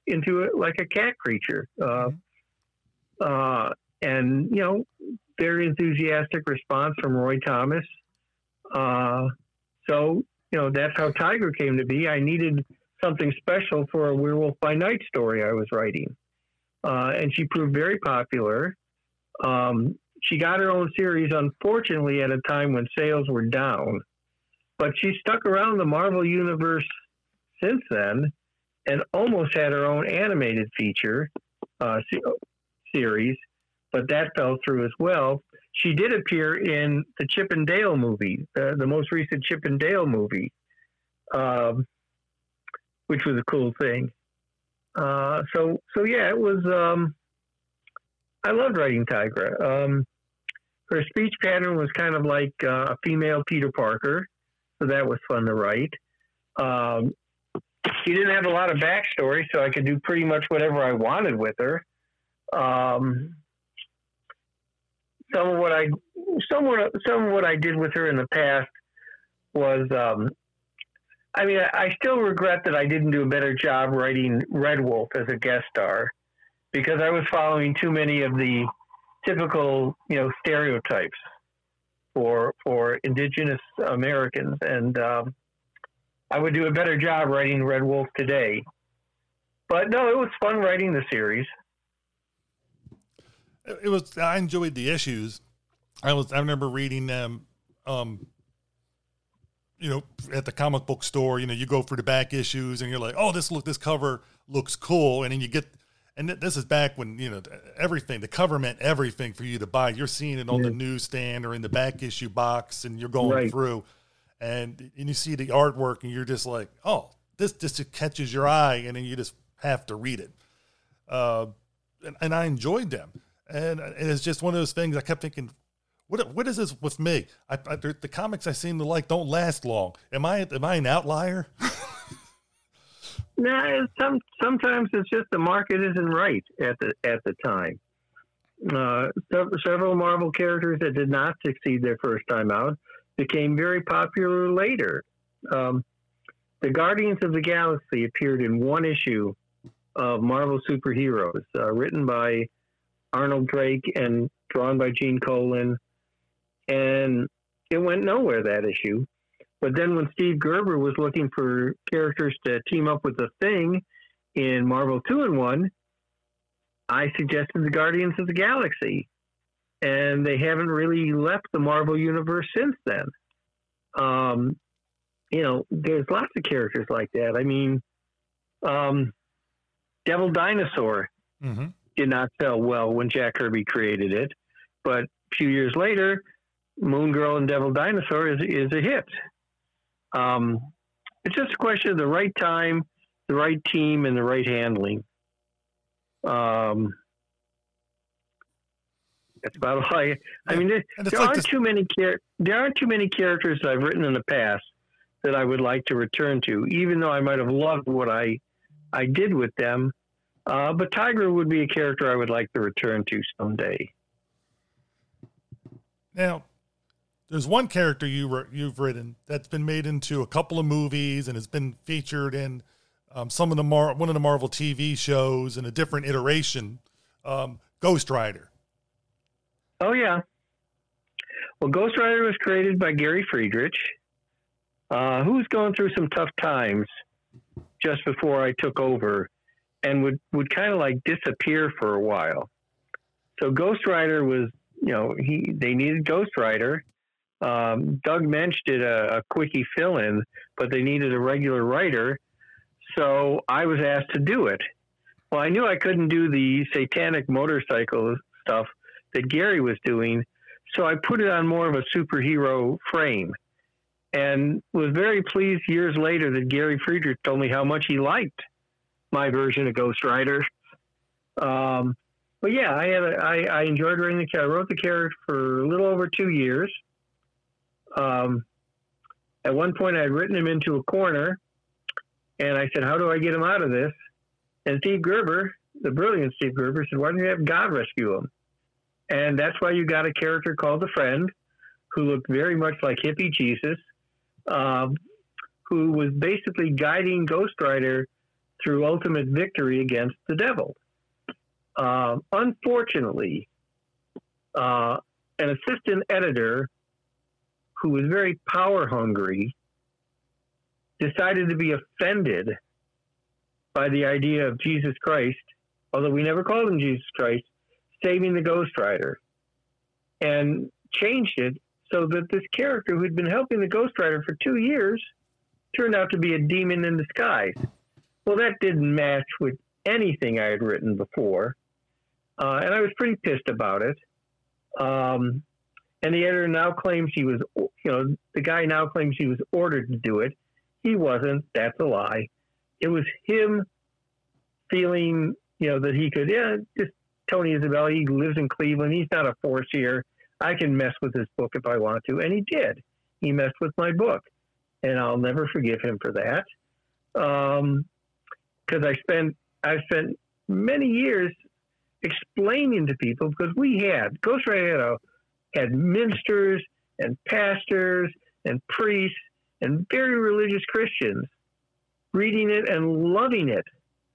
into it like a cat creature. Uh, uh, and, you know, very enthusiastic response from Roy Thomas. Uh, so, you know, that's how Tiger came to be. I needed something special for a Werewolf by Night story I was writing. Uh, and she proved very popular. Um, she got her own series, unfortunately, at a time when sales were down. But she stuck around the Marvel Universe since then and almost had her own animated feature uh, series, but that fell through as well. She did appear in the Chip and Dale movie, uh, the most recent Chip and Dale movie, um, which was a cool thing. Uh, so, so yeah, it was, um, I loved writing Tigra. Um, her speech pattern was kind of like uh, a female Peter Parker, so that was fun to write. Um, she didn't have a lot of backstory, so I could do pretty much whatever I wanted with her. Um, some of what I, some of, some of what I did with her in the past was, um, I mean, I, I still regret that I didn't do a better job writing Red Wolf as a guest star, because I was following too many of the typical, you know, stereotypes for for Indigenous Americans, and um, I would do a better job writing Red Wolf today. But no, it was fun writing the series. It was. I enjoyed the issues. I was. I remember reading them. Um, you know, at the comic book store. You know, you go for the back issues, and you're like, "Oh, this look, this cover looks cool," and then you get. And this is back when, you know, everything, the cover meant everything for you to buy. You're seeing it on yeah. the newsstand or in the back issue box, and you're going right. through, and and you see the artwork, and you're just like, oh, this just catches your eye, and then you just have to read it. Uh, and, and I enjoyed them. And, and it's just one of those things I kept thinking, what what is this with me? I, I, the comics I seem to like don't last long. Am I am I an outlier? No, some sometimes it's just the market isn't right at the at the time. Uh, so, several Marvel characters that did not succeed their first time out became very popular later. Um, the Guardians of the Galaxy appeared in one issue of Marvel Superheroes, uh, written by Arnold Drake and drawn by Gene Colan, and it went nowhere, that issue. But then when Steve Gerber was looking for characters to team up with the Thing in Marvel two in one, I suggested the Guardians of the Galaxy. And they haven't really left the Marvel Universe since then. Um, you know, there's lots of characters like that. I mean, um, Devil Dinosaur mm-hmm. did not sell well when Jack Kirby created it. But a few years later, Moon Girl and Devil Dinosaur is, is a hit. Um, it's just a question of the right time, the right team, and the right handling. Um, that's about all I. I mean, there, there like aren't this... too many char- There aren't too many characters that I've written in the past that I would like to return to, even though I might have loved what I I did with them. Uh, but Tigra would be a character I would like to return to someday. Now, there's one character you you've written that's been made into a couple of movies and has been featured in um, some of the Mar- one of the Marvel T V shows in a different iteration. Um, Ghost Rider. Oh yeah. Well, Ghost Rider was created by Gary Friedrich, uh, who was going through some tough times just before I took over, and would would kind of like disappear for a while. So Ghost Rider was, you know, he they needed Ghost Rider. Um, Doug Mensch did a, a quickie fill-in, but they needed a regular writer, so I was asked to do it. Well, I knew I couldn't do the satanic motorcycle stuff that Gary was doing, so I put it on more of a superhero frame, and was very pleased years later that Gary Friedrich told me how much he liked my version of Ghost Rider. Um, but yeah, I had a, I, I enjoyed writing the character. I wrote the character for a little over two years. Um, at one point, I had written him into a corner, and I said, "How do I get him out of this?" And Steve Gerber, the brilliant Steve Gerber, said, "Why don't you have God rescue him?" And that's why you got a character called the Friend, who looked very much like hippie Jesus, um, who was basically guiding Ghost Rider through ultimate victory against the devil. Uh, unfortunately, uh, an assistant editor who was very power hungry decided to be offended by the idea of Jesus Christ, although we never called him Jesus Christ, saving the Ghost Rider, and changed it so that this character who'd been helping the Ghost Rider for two years turned out to be a demon in disguise. Well, that didn't match with anything I had written before, uh, and I was pretty pissed about it. Um, and the editor now claims he was, you know, the guy now claims he was ordered to do it. He wasn't. That's a lie. It was him feeling, you know, that he could, yeah, just Tony Isabella, he lives in Cleveland. He's not a force here. I can mess with his book if I want to. And he did. He messed with my book. And I'll never forgive him for that. Um, cause I spent, I spent many years explaining to people, because we had, Ghost Rider had, a, had ministers and pastors and priests and very religious Christians reading it and loving it.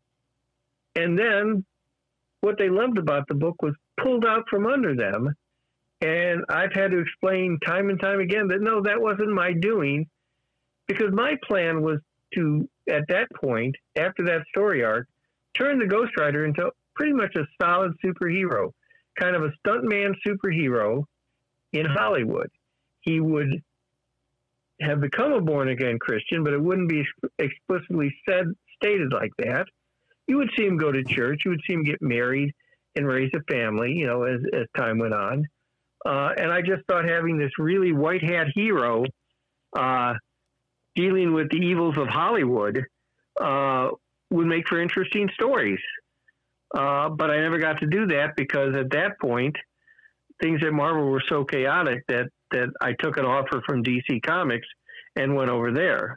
And then what they loved about the book was pulled out from under them. And I've had to explain time and time again that no, that wasn't my doing, because my plan was to, at that point, after that story arc, turn the Ghost Rider into pretty much a solid superhero, kind of a stuntman superhero in Hollywood. He would have become a born-again Christian, but it wouldn't be explicitly said, stated like that. You would see him go to church. You would see him get married and raise a family, you know, as, as time went on. Uh, and I just thought having this really white hat hero uh, dealing with the evils of Hollywood uh, would make for interesting stories. Uh, but I never got to do that because at that point, things at Marvel were so chaotic that, that I took an offer from D C Comics and went over there.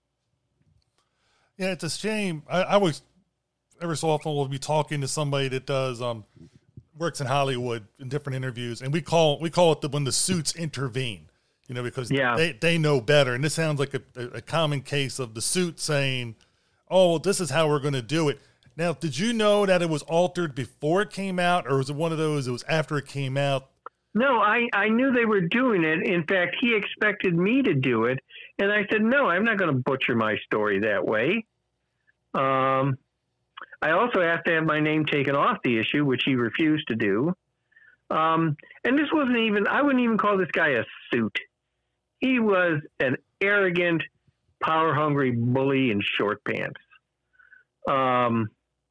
Yeah, it's a shame. I, I was every so often we'll be talking to somebody that does um works in Hollywood in different interviews, and we call we call it the when the suits intervene, you know, because yeah. they they know better. And this sounds like a, a common case of the suit saying, "Oh, well, this is how we're going to do it." Now, did you know that it was altered before it came out, or was it one of those it was after it came out? No, I, I knew they were doing it. In fact, he expected me to do it. And I said, no, I'm not going to butcher my story that way. Um, I also asked to have my name taken off the issue, which he refused to do. Um, and this wasn't even, I wouldn't even call this guy a suit. He was an arrogant, power-hungry bully in short pants. Um,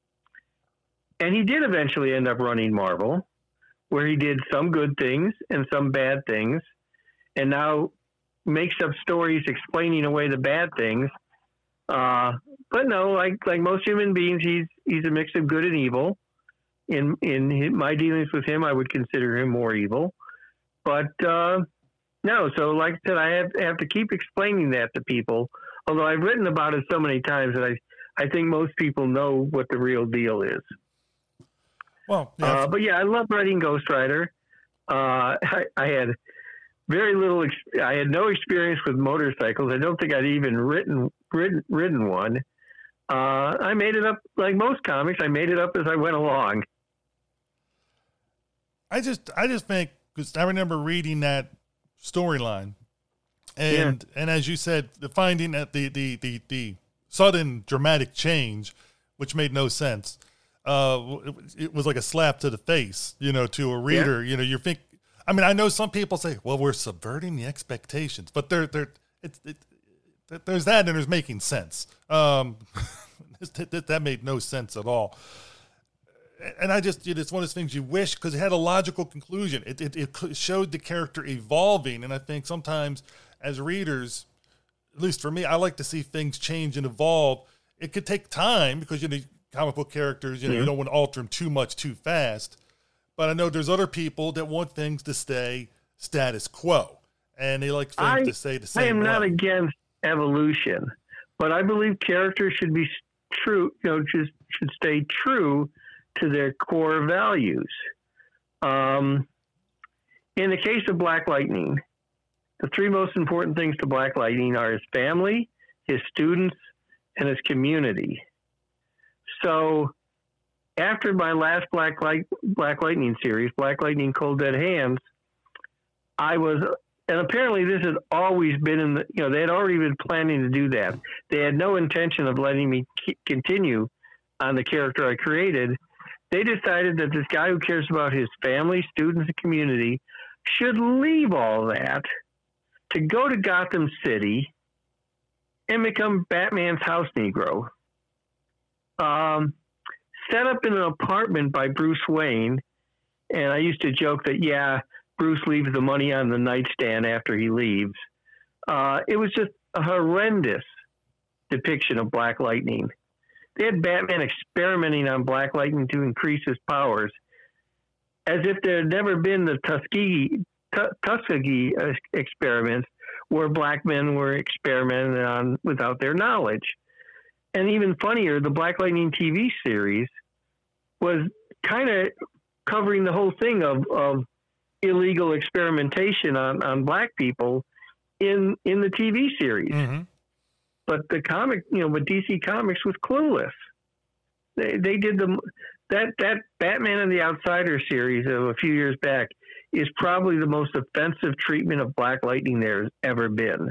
and he did eventually end up running Marvel, where he did some good things and some bad things, and now makes up stories explaining away the bad things. Uh, but no, like like most human beings, he's he's a mix of good and evil. In in his, my dealings with him, I would consider him more evil. But uh, no, so like I said, I have, have to keep explaining that to people. Although I've written about it so many times that I I think most people know what the real deal is. Well, yeah. Uh, but yeah, I love writing Ghost Rider. Uh, I, I had very little, ex- I had no experience with motorcycles. I don't think I'd even written, ridden, ridden one. Uh, I made it up like most comics. I made it up as I went along. I just, I just think, because I remember reading that storyline and, yeah. and as you said, the finding that the, the, the, the sudden dramatic change, which made no sense. Uh, it was like a slap to the face, you know, to a reader. Yeah. You know, you think. I mean, I know some people say, "Well, we're subverting the expectations," but they're they're it's it, there's that, and there's making sense. Um, that, that made no sense at all. And I just, it's one of those things you wish, because it had a logical conclusion. It, it it showed the character evolving, and I think sometimes as readers, at least for me, I like to see things change and evolve. It could take time because you know. Comic book characters, you know, mm-hmm. you don't want to alter them too much too fast. But I know there's other people that want things to stay status quo, and they like things I, to stay the same. I am way. not against evolution, but I believe characters should be true. You know, just should stay true to their core values. Um, in the case of Black Lightning, the three most important things to Black Lightning are his family, his students, and his community. So after my last Black Light, Black Lightning series, Black Lightning Cold Dead Hands, I was, and apparently this had always been in the, you know, they had already been planning to do that. They had no intention of letting me continue on the character I created. They decided that this guy who cares about his family, students, and community should leave all that to go to Gotham City and become Batman's house Negro. Um, set up in an apartment by Bruce Wayne, and I used to joke that, yeah, Bruce leaves the money on the nightstand after he leaves. Uh, it was just a horrendous depiction of Black Lightning. They had Batman experimenting on Black Lightning to increase his powers, as if there had never been the Tuskegee, T- Tuskegee experiments where black men were experimented on without their knowledge. And even funnier, the Black Lightning T V series was kind of covering the whole thing of, of illegal experimentation on, on black people in in the T V series. Mm-hmm. But the comic, you know, but D C Comics was clueless. They they did the that that Batman and the Outsider series of a few years back is probably the most offensive treatment of Black Lightning there's ever been.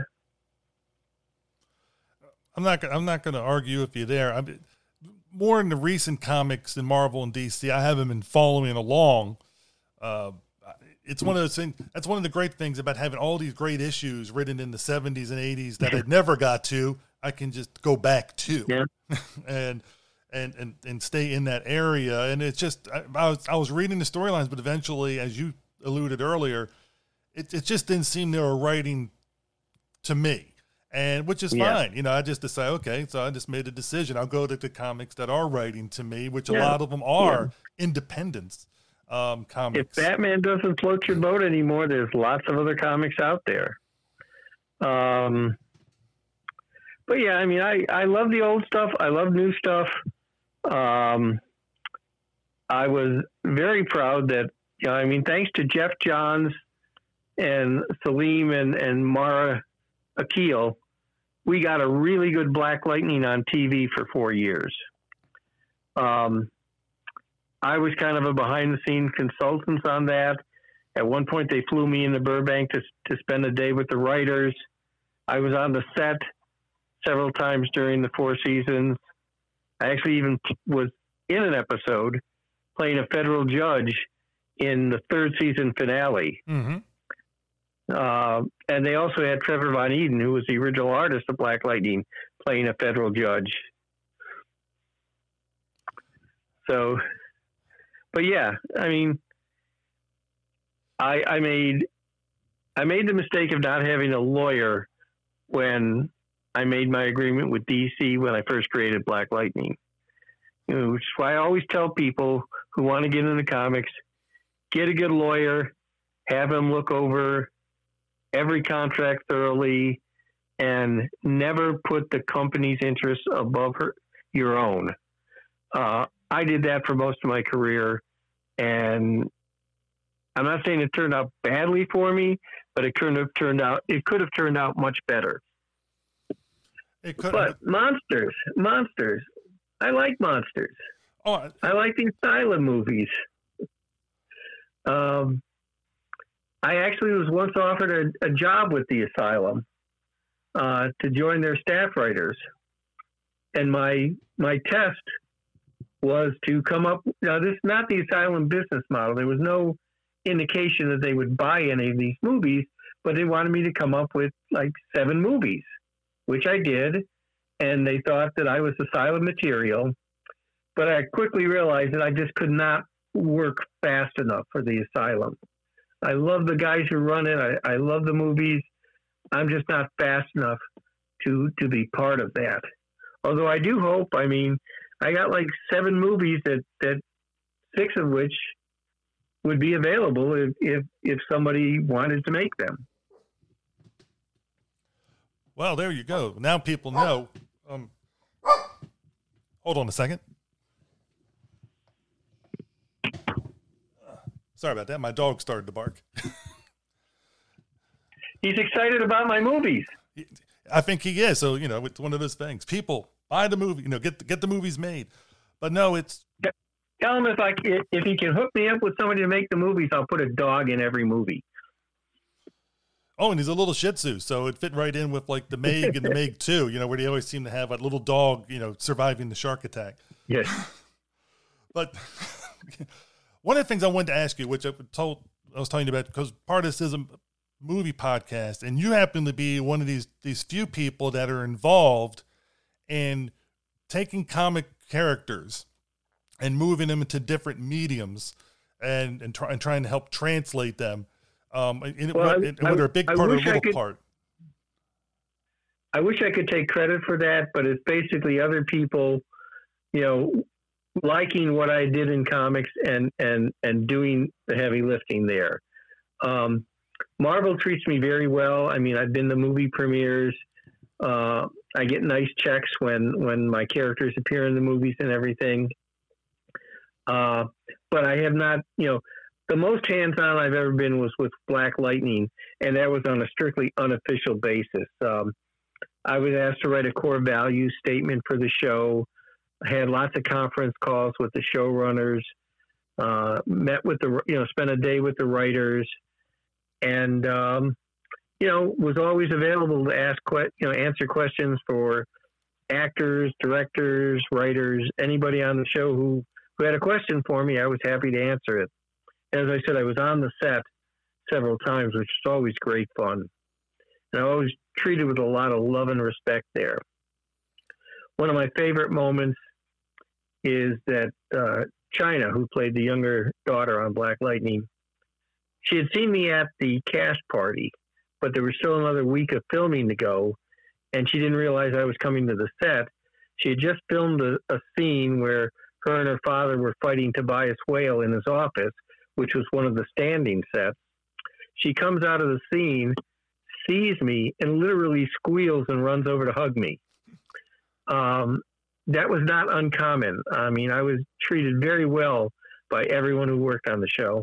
I'm not I'm not going to argue with you there. I'm more in the recent comics in Marvel and D C. I haven't been following along. Uh, it's one of those things. That's one of the great things about having all these great issues written in the seventies and eighties that I never got to. I can just go back to, yeah. and, and, and, and stay in that area. And it's just, I, I was, I was reading the storylines, but eventually, as you alluded earlier, it, it just didn't seem they were writing to me, and which is yeah. fine. You know, I just decided, okay, so I just made a decision. I'll go to the comics that are writing to me, which yeah. a lot of them are yeah. independents um, comics. If Batman doesn't float your boat anymore, there's lots of other comics out there. Um, But yeah, I mean, I, I love the old stuff. I love new stuff. Um, I was very proud that, you know, I mean, thanks to Jeff Johns and Salim and, and Mara Akil, we got a really good Black Lightning on T V for four years. Um, I was kind of a behind the scenes consultant on that. At one point, they flew me into Burbank to, to spend a day with the writers. I was on the set several times during the four seasons. I actually even was in an episode playing a federal judge in the third season finale. Mm-hmm. Uh, and they also had Trevor Von Eden, who was the original artist of Black Lightning, playing a federal judge. So, but yeah, I mean, I, I made, I made the mistake of not having a lawyer when I made my agreement with D C when I first created Black Lightning. You know, which is why I always tell people who want to get into comics, get a good lawyer, have him look over every contract thoroughly, and never put the company's interests above her, your own. Uh, I did that for most of my career, and I'm not saying it turned out badly for me, but it could have turned out, it could have turned out much better. It could, but monsters, monsters. I like monsters. Oh, I, I like the Asylum movies. Um, I actually was once offered a, a job with the Asylum uh, to join their staff writers, and my my test was to come up. Now, this is not the Asylum business model. There was no indication that they would buy any of these movies, but they wanted me to come up with like seven movies, which I did, and they thought that I was Asylum material. But I quickly realized that I just could not work fast enough for the Asylum. I love the guys who run it. I, I love the movies. I'm just not fast enough to, to be part of that. Although I do hope, I mean, I got like seven movies that, that six of which would be available if, if, if somebody wanted to make them. Well, there you go. Now people know. Um, hold on a second. Sorry about that. My dog started to bark. He's excited about my movies. I think he is. So, you know, it's one of those things. People buy the movie, you know, get the, get the movies made. But no, it's Tell him if I c- if he can hook me up with somebody to make the movies, I'll put a dog in every movie. oh, and he's a little Shih Tzu, so it fit right in with like the Meg and the Meg two, you know, where they always seem to have a little dog, you know, surviving the shark attack. Yes. But one of the things I wanted to ask you, which I told I was telling you about, because part of this is a movie podcast, and you happen to be one of these these few people that are involved in taking comic characters and moving them into different mediums, and and, try, and trying to help translate them. Um, in, Well, in, I- in whether a big I part or a wish I little could- part. I wish I could take credit for that, but it's basically other people, you know, liking what I did in comics and and and doing the heavy lifting there. Um, Marvel treats me very well. I mean, I've been to movie premieres. Uh, I get nice checks when when my characters appear in the movies and everything. Uh, but I have not, you know, the most hands-on I've ever been was with Black Lightning, and that was on a strictly unofficial basis. Um, I was asked to write a core value statement for the show. I had lots of conference calls with the showrunners, uh, met with the, you know, spent a day with the writers, and, um, you know, was always available to ask, que- you know, answer questions for actors, directors, writers, anybody on the show who, who had a question for me. I was happy to answer it. As I said, I was on the set several times, which is always great fun. And I always treated with a lot of love and respect there. One of my favorite moments is that uh, China, who played the younger daughter on Black Lightning, she had seen me at the cast party, but there was still another week of filming to go, and she didn't realize I was coming to the set. She had just filmed a, a scene where her and her father were fighting Tobias Whale in his office, which was one of the standing sets. She comes out of the scene, sees me, and literally squeals and runs over to hug me. Um, that was not uncommon. I mean, I was treated very well by everyone who worked on the show.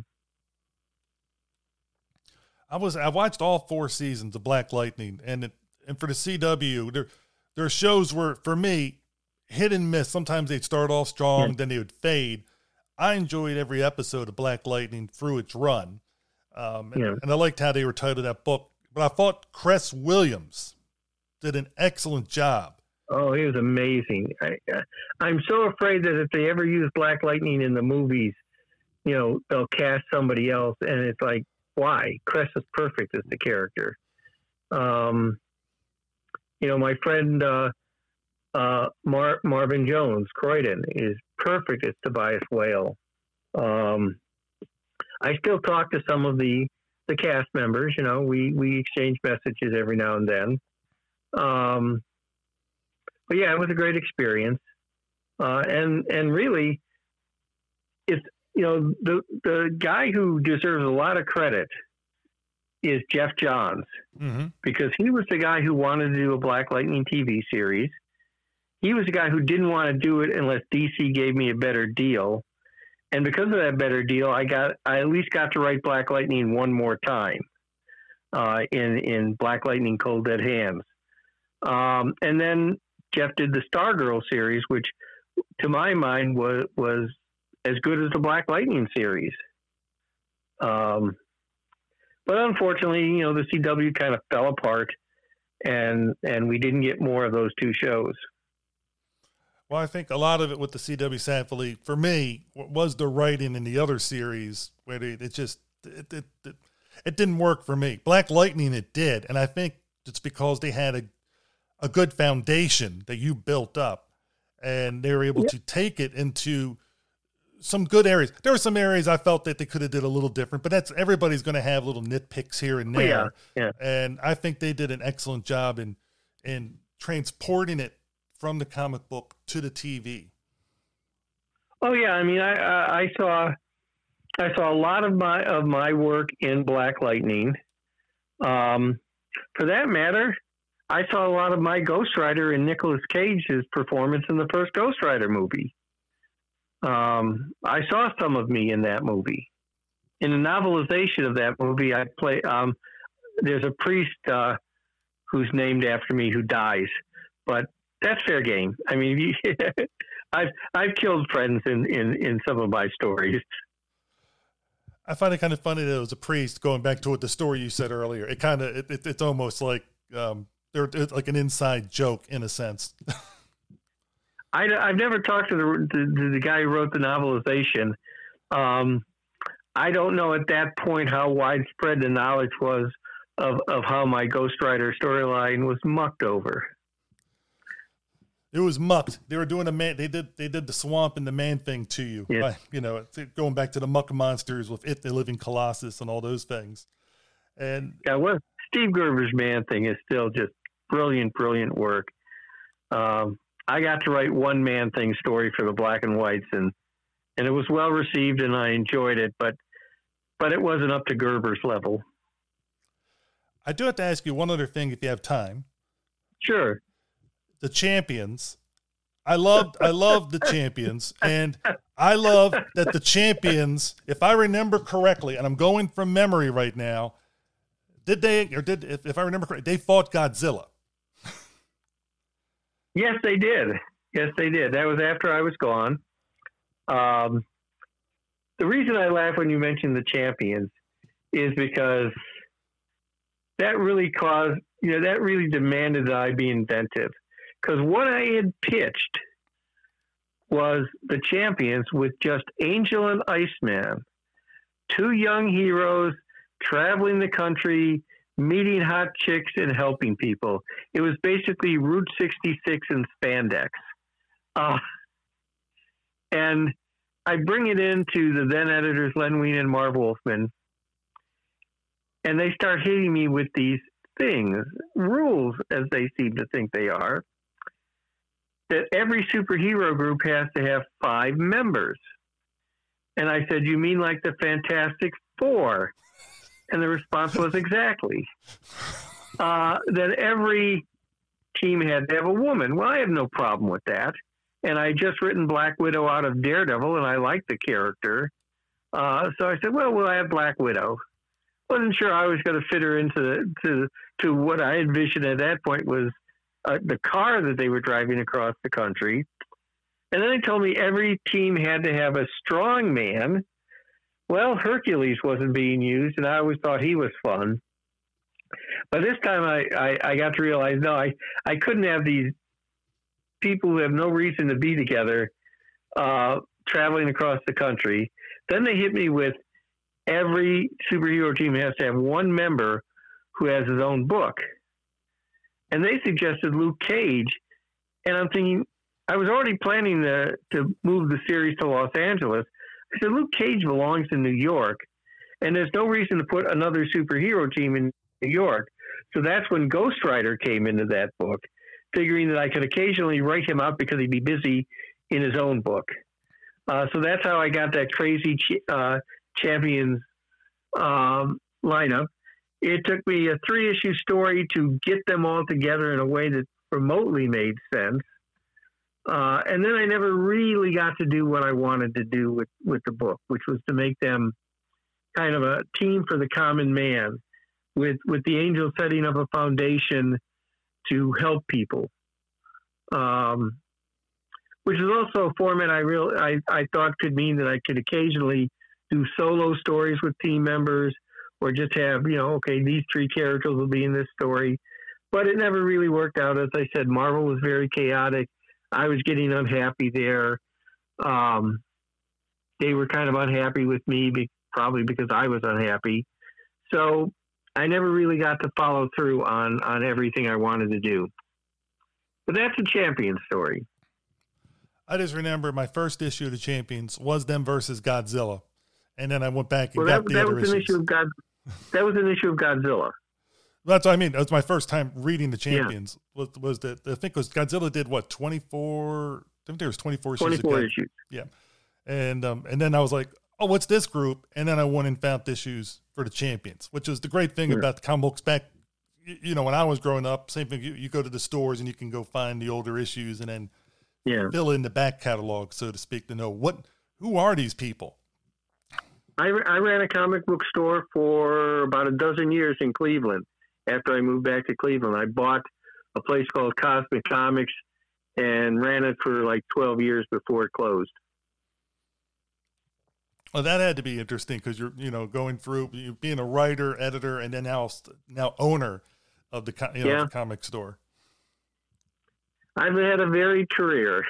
I was I watched all four seasons of Black Lightning, and it, and for the C W, there their shows were, for me, hit and miss. Sometimes they'd start off strong, yeah. then they would fade. I enjoyed every episode of Black Lightning through its run, um, and, yeah. and I liked how they were titled that book. But I thought Cress Williams did an excellent job. Oh, he was amazing. I, I'm so afraid that if they ever use Black Lightning in the movies, you know, they'll cast somebody else, and it's like, why? Cress is perfect as the character. Um, you know, my friend uh, uh, Mar- Marvin Jones, Croydon, is perfect as Tobias Whale. Um, I still talk to some of the, the cast members. You know, we, we exchange messages every now and then. Um, but yeah, it was a great experience. Uh, and, and really, it's, you know, the, the guy who deserves a lot of credit is Jeff Johns, mm-hmm. because he was the guy who wanted to do a Black Lightning T V series. He was the guy who didn't want to do it unless D C gave me a better deal. And because of that better deal, I got, I at least got to write Black Lightning one more time, uh, in, in Black Lightning Cold Dead Hands. Um, and then Jeff did the Stargirl series, which to my mind was, was as good as the Black Lightning series. Um, but unfortunately, you know, the C W kind of fell apart, and, and we didn't get more of those two shows. Well, I think a lot of it with the C W sadly, for me, was the writing in the other series where it, it just, it, it, it, it didn't work for me. Black Lightning, it did. And I think it's because they had a, a good foundation that you built up, and they were able yeah. to take it into some good areas. There were some areas I felt that they could have did a little different, but that's, everybody's going to have little nitpicks here and there. Oh, yeah. Yeah. And I think they did an excellent job in, in transporting it from the comic book to the T V. Oh yeah. I mean, I, I, I saw, I saw a lot of my, of my work in Black Lightning. Um, for that matter, I saw a lot of my Ghost Rider in Nicolas Cage's performance in the first Ghost Rider movie. Um, I saw some of me in that movie. In the novelization of that movie, I play, um, there's a priest, uh, who's named after me who dies, but that's fair game. I mean, I've I've killed friends in, in, in some of my stories. I find it kind of funny that it was a priest. Going back to what the story you said earlier, it kind of it, it, it's almost like um, they're it's like an inside joke in a sense. I, I've never talked to the to the guy who wrote the novelization. Um, I don't know at that point how widespread the knowledge was of, of how my Ghost Rider storyline was mucked over. It was mucked. They were doing a man. They did. They did the swamp and the man thing to you. Yeah. By, you know, going back to the muck monsters with It, the Living Colossus, and all those things. And yeah, well, Steve Gerber's Man thing is still just brilliant, brilliant work. Um, I got to write one Man Thing story for the Black and Whites, and and it was well received, and I enjoyed it, but but it wasn't up to Gerber's level. I do have to ask you one other thing, if you have time. Sure. The Champions. I loved I loved the Champions, and I love that the Champions, if I remember correctly, and I'm going from memory right now, did they or did if, if I remember correctly, they fought Godzilla. Yes, they did. Yes, they did. That was after I was gone. Um, the reason I laugh when you mention the Champions is because that really caused, you know, that really demanded that I be inventive. Because what I had pitched was the Champions with just Angel and Iceman, two young heroes traveling the country, meeting hot chicks and helping people. It was basically Route sixty-six in spandex. Uh, and I bring it into the then editors Len Wein and Marv Wolfman, and they start hitting me with these things, rules as they seem to think they are, that every superhero group has to have five members. And I said, you mean like the Fantastic Four? And the response was exactly. Uh, that every team had to have a woman. Well, I have no problem with that. And I just written Black Widow out of Daredevil, and I liked the character. Uh, so I said, well, we'll have Black Widow. Wasn't sure I was going to fit her into to to what I envisioned at that point was uh, the car that they were driving across the country. And then they told me every team had to have a strong man. Well, Hercules wasn't being used, and I always thought he was fun. But this time I, I, I got to realize, no, I, I couldn't have these people who have no reason to be together uh, traveling across the country. Then they hit me with every superhero team has to have one member who has his own book. And they suggested Luke Cage. And I'm thinking, I was already planning to, to move the series to Los Angeles. I said, Luke Cage belongs in New York, and there's no reason to put another superhero team in New York. So that's when Ghost Rider came into that book, figuring that I could occasionally write him out because he'd be busy in his own book. Uh, so that's how I got that crazy ch- uh, Champions um, lineup. It took me a three-issue story to get them all together in a way that remotely made sense. Uh, and then I never really got to do what I wanted to do with, with the book, which was to make them kind of a team for the common man, with, with the Angel setting up a foundation to help people, um, which is also a format I real I, I thought could mean that I could occasionally do solo stories with team members, or just have, you know, okay, these three characters will be in this story. But it never really worked out. As I said, Marvel was very chaotic. I was getting unhappy there. Um, they were kind of unhappy with me, be, probably because I was unhappy. So I never really got to follow through on, on everything I wanted to do. But that's a Champion story. I just remember my first issue of the Champions was them versus Godzilla. And then I went back and well, got that, the that other was an issues. issue of God. That was an issue of Godzilla. That's what I mean. That was my first time reading the Champions. Yeah. Was, was that I think it was Godzilla did what twenty-four? I think there was twenty-four issues. Twenty-four issues. Yeah, and um, and then I was like, oh, what's this group? And then I went and found issues for the Champions, which is the great thing yeah. about the comic books back. You know, when I was growing up, same thing. You, you go to the stores and you can go find the older issues and then yeah. fill in the back catalog, so to speak, to know what who are these people. I, I ran a comic book store for about a dozen years in Cleveland. After I moved back to Cleveland, I bought a place called Cosmic Comics and ran it for like twelve years before it closed. Well, that had to be interesting because you're, you know, going through you being a writer, editor, and then now now owner of the, you know, yeah. the comic store. I've had a varied career,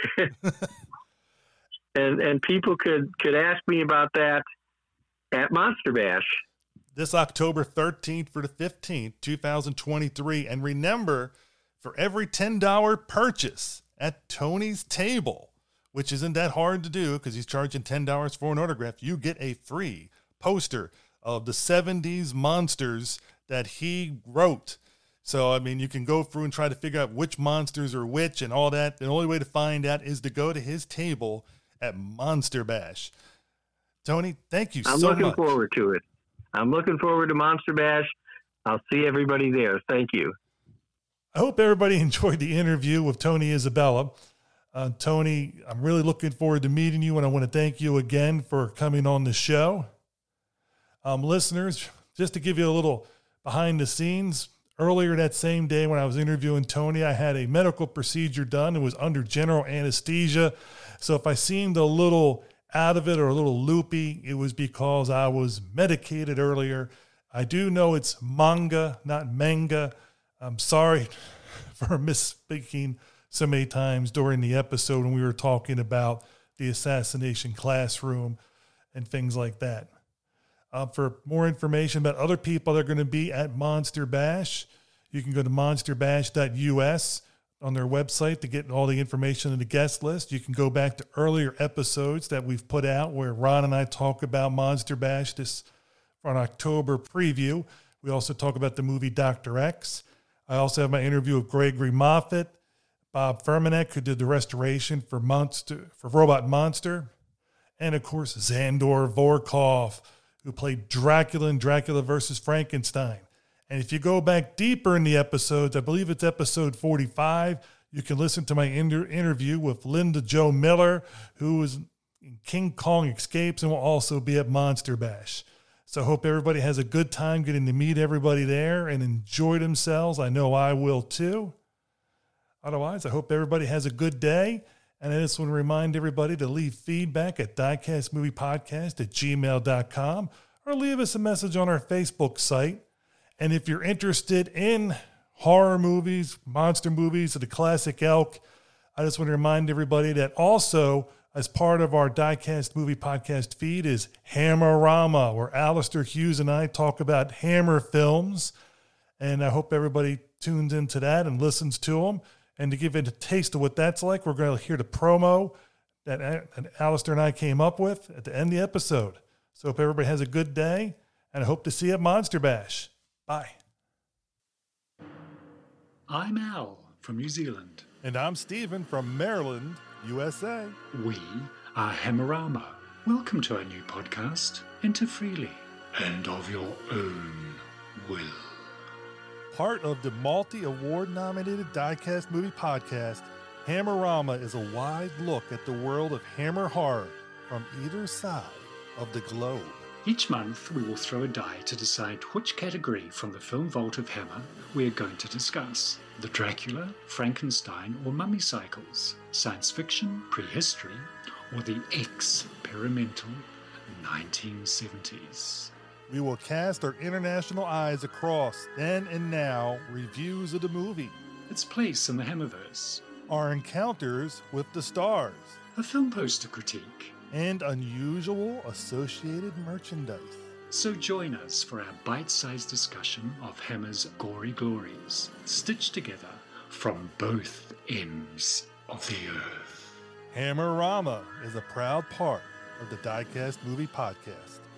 and and people could could ask me about that at Monster Bash. This October thirteenth for the fifteenth, two thousand twenty-three. And remember, for every ten dollars purchase at Tony's table, which isn't that hard to do because he's charging ten dollars for an autograph, you get a free poster of the seventies monsters that he wrote. So, I mean, you can go through and try to figure out which monsters are which and all that. The only way to find out is to go to his table at Monster Bash. Tony, thank you I'm so much. I'm looking forward to it. I'm looking forward to Monster Bash. I'll see everybody there. Thank you. I hope everybody enjoyed the interview with Tony Isabella. Uh, Tony, I'm really looking forward to meeting you, and I want to thank you again for coming on the show. Um, listeners, just to give you a little behind the scenes, earlier that same day when I was interviewing Tony, I had a medical procedure done. It was under general anesthesia. So if I seemed a little out of it or a little loopy, it was because I was medicated earlier. I do know it's manga, not manga. I'm sorry for misspeaking so many times during the episode when we were talking about the assassination classroom and things like that. Uh, for more information about other people that are going to be at Monster Bash, you can go to monster bash dot U S on their website to get all the information in the guest list. You can go back to earlier episodes that we've put out where Ron and I talk about Monster Bash this for an October preview. We also talk about the movie Doctor X. I also have my interview with Gregory Moffat, Bob Fermanek, who did the restoration for Monster for Robot Monster, and of course Zandor Vorkov, who played Dracula in Dracula versus Frankenstein. And if you go back deeper in the episodes, I believe it's episode forty-five, you can listen to my inter- interview with Linda Jo Miller, who is in King Kong Escapes and will also be at Monster Bash. So I hope everybody has a good time getting to meet everybody there and enjoy themselves. I know I will too. Otherwise, I hope everybody has a good day. And I just want to remind everybody to leave feedback at diecastmoviepodcast at gmail dot com or leave us a message on our Facebook site. And if you're interested in horror movies, monster movies, or the classic Elk, I just want to remind everybody that also, as part of our Diecast Movie Podcast feed, is Hammerama, where Alistair Hughes and I talk about Hammer films. And I hope everybody tunes into that and listens to them. And to give it a taste of what that's like, we're going to hear the promo that, that Alistair and I came up with at the end of the episode. So hope everybody has a good day, and I hope to see you at Monster Bash. Bye. I'm Al from New Zealand. And I'm Stephen from Maryland, U S A. We are Hammerama. Welcome to our new podcast, Enter Freely and of your own will. Part of the multi-award nominated Diecast Movie Podcast, Hammerama is a wide look at the world of Hammer horror from either side of the globe. Each month we will throw a die to decide which category from the film vault of Hammer we are going to discuss. The Dracula, Frankenstein or Mummy cycles, science fiction, prehistory, or the experimental nineteen seventies. We will cast our international eyes across then and now reviews of the movie, Its place in the Hammerverse, our encounters with the stars, a film poster critique, and unusual associated merchandise. So join us for our bite-sized discussion of Hammer's gory glories, stitched together from both ends of the earth. Hammerama is a proud part of the Diecast Movie Podcast.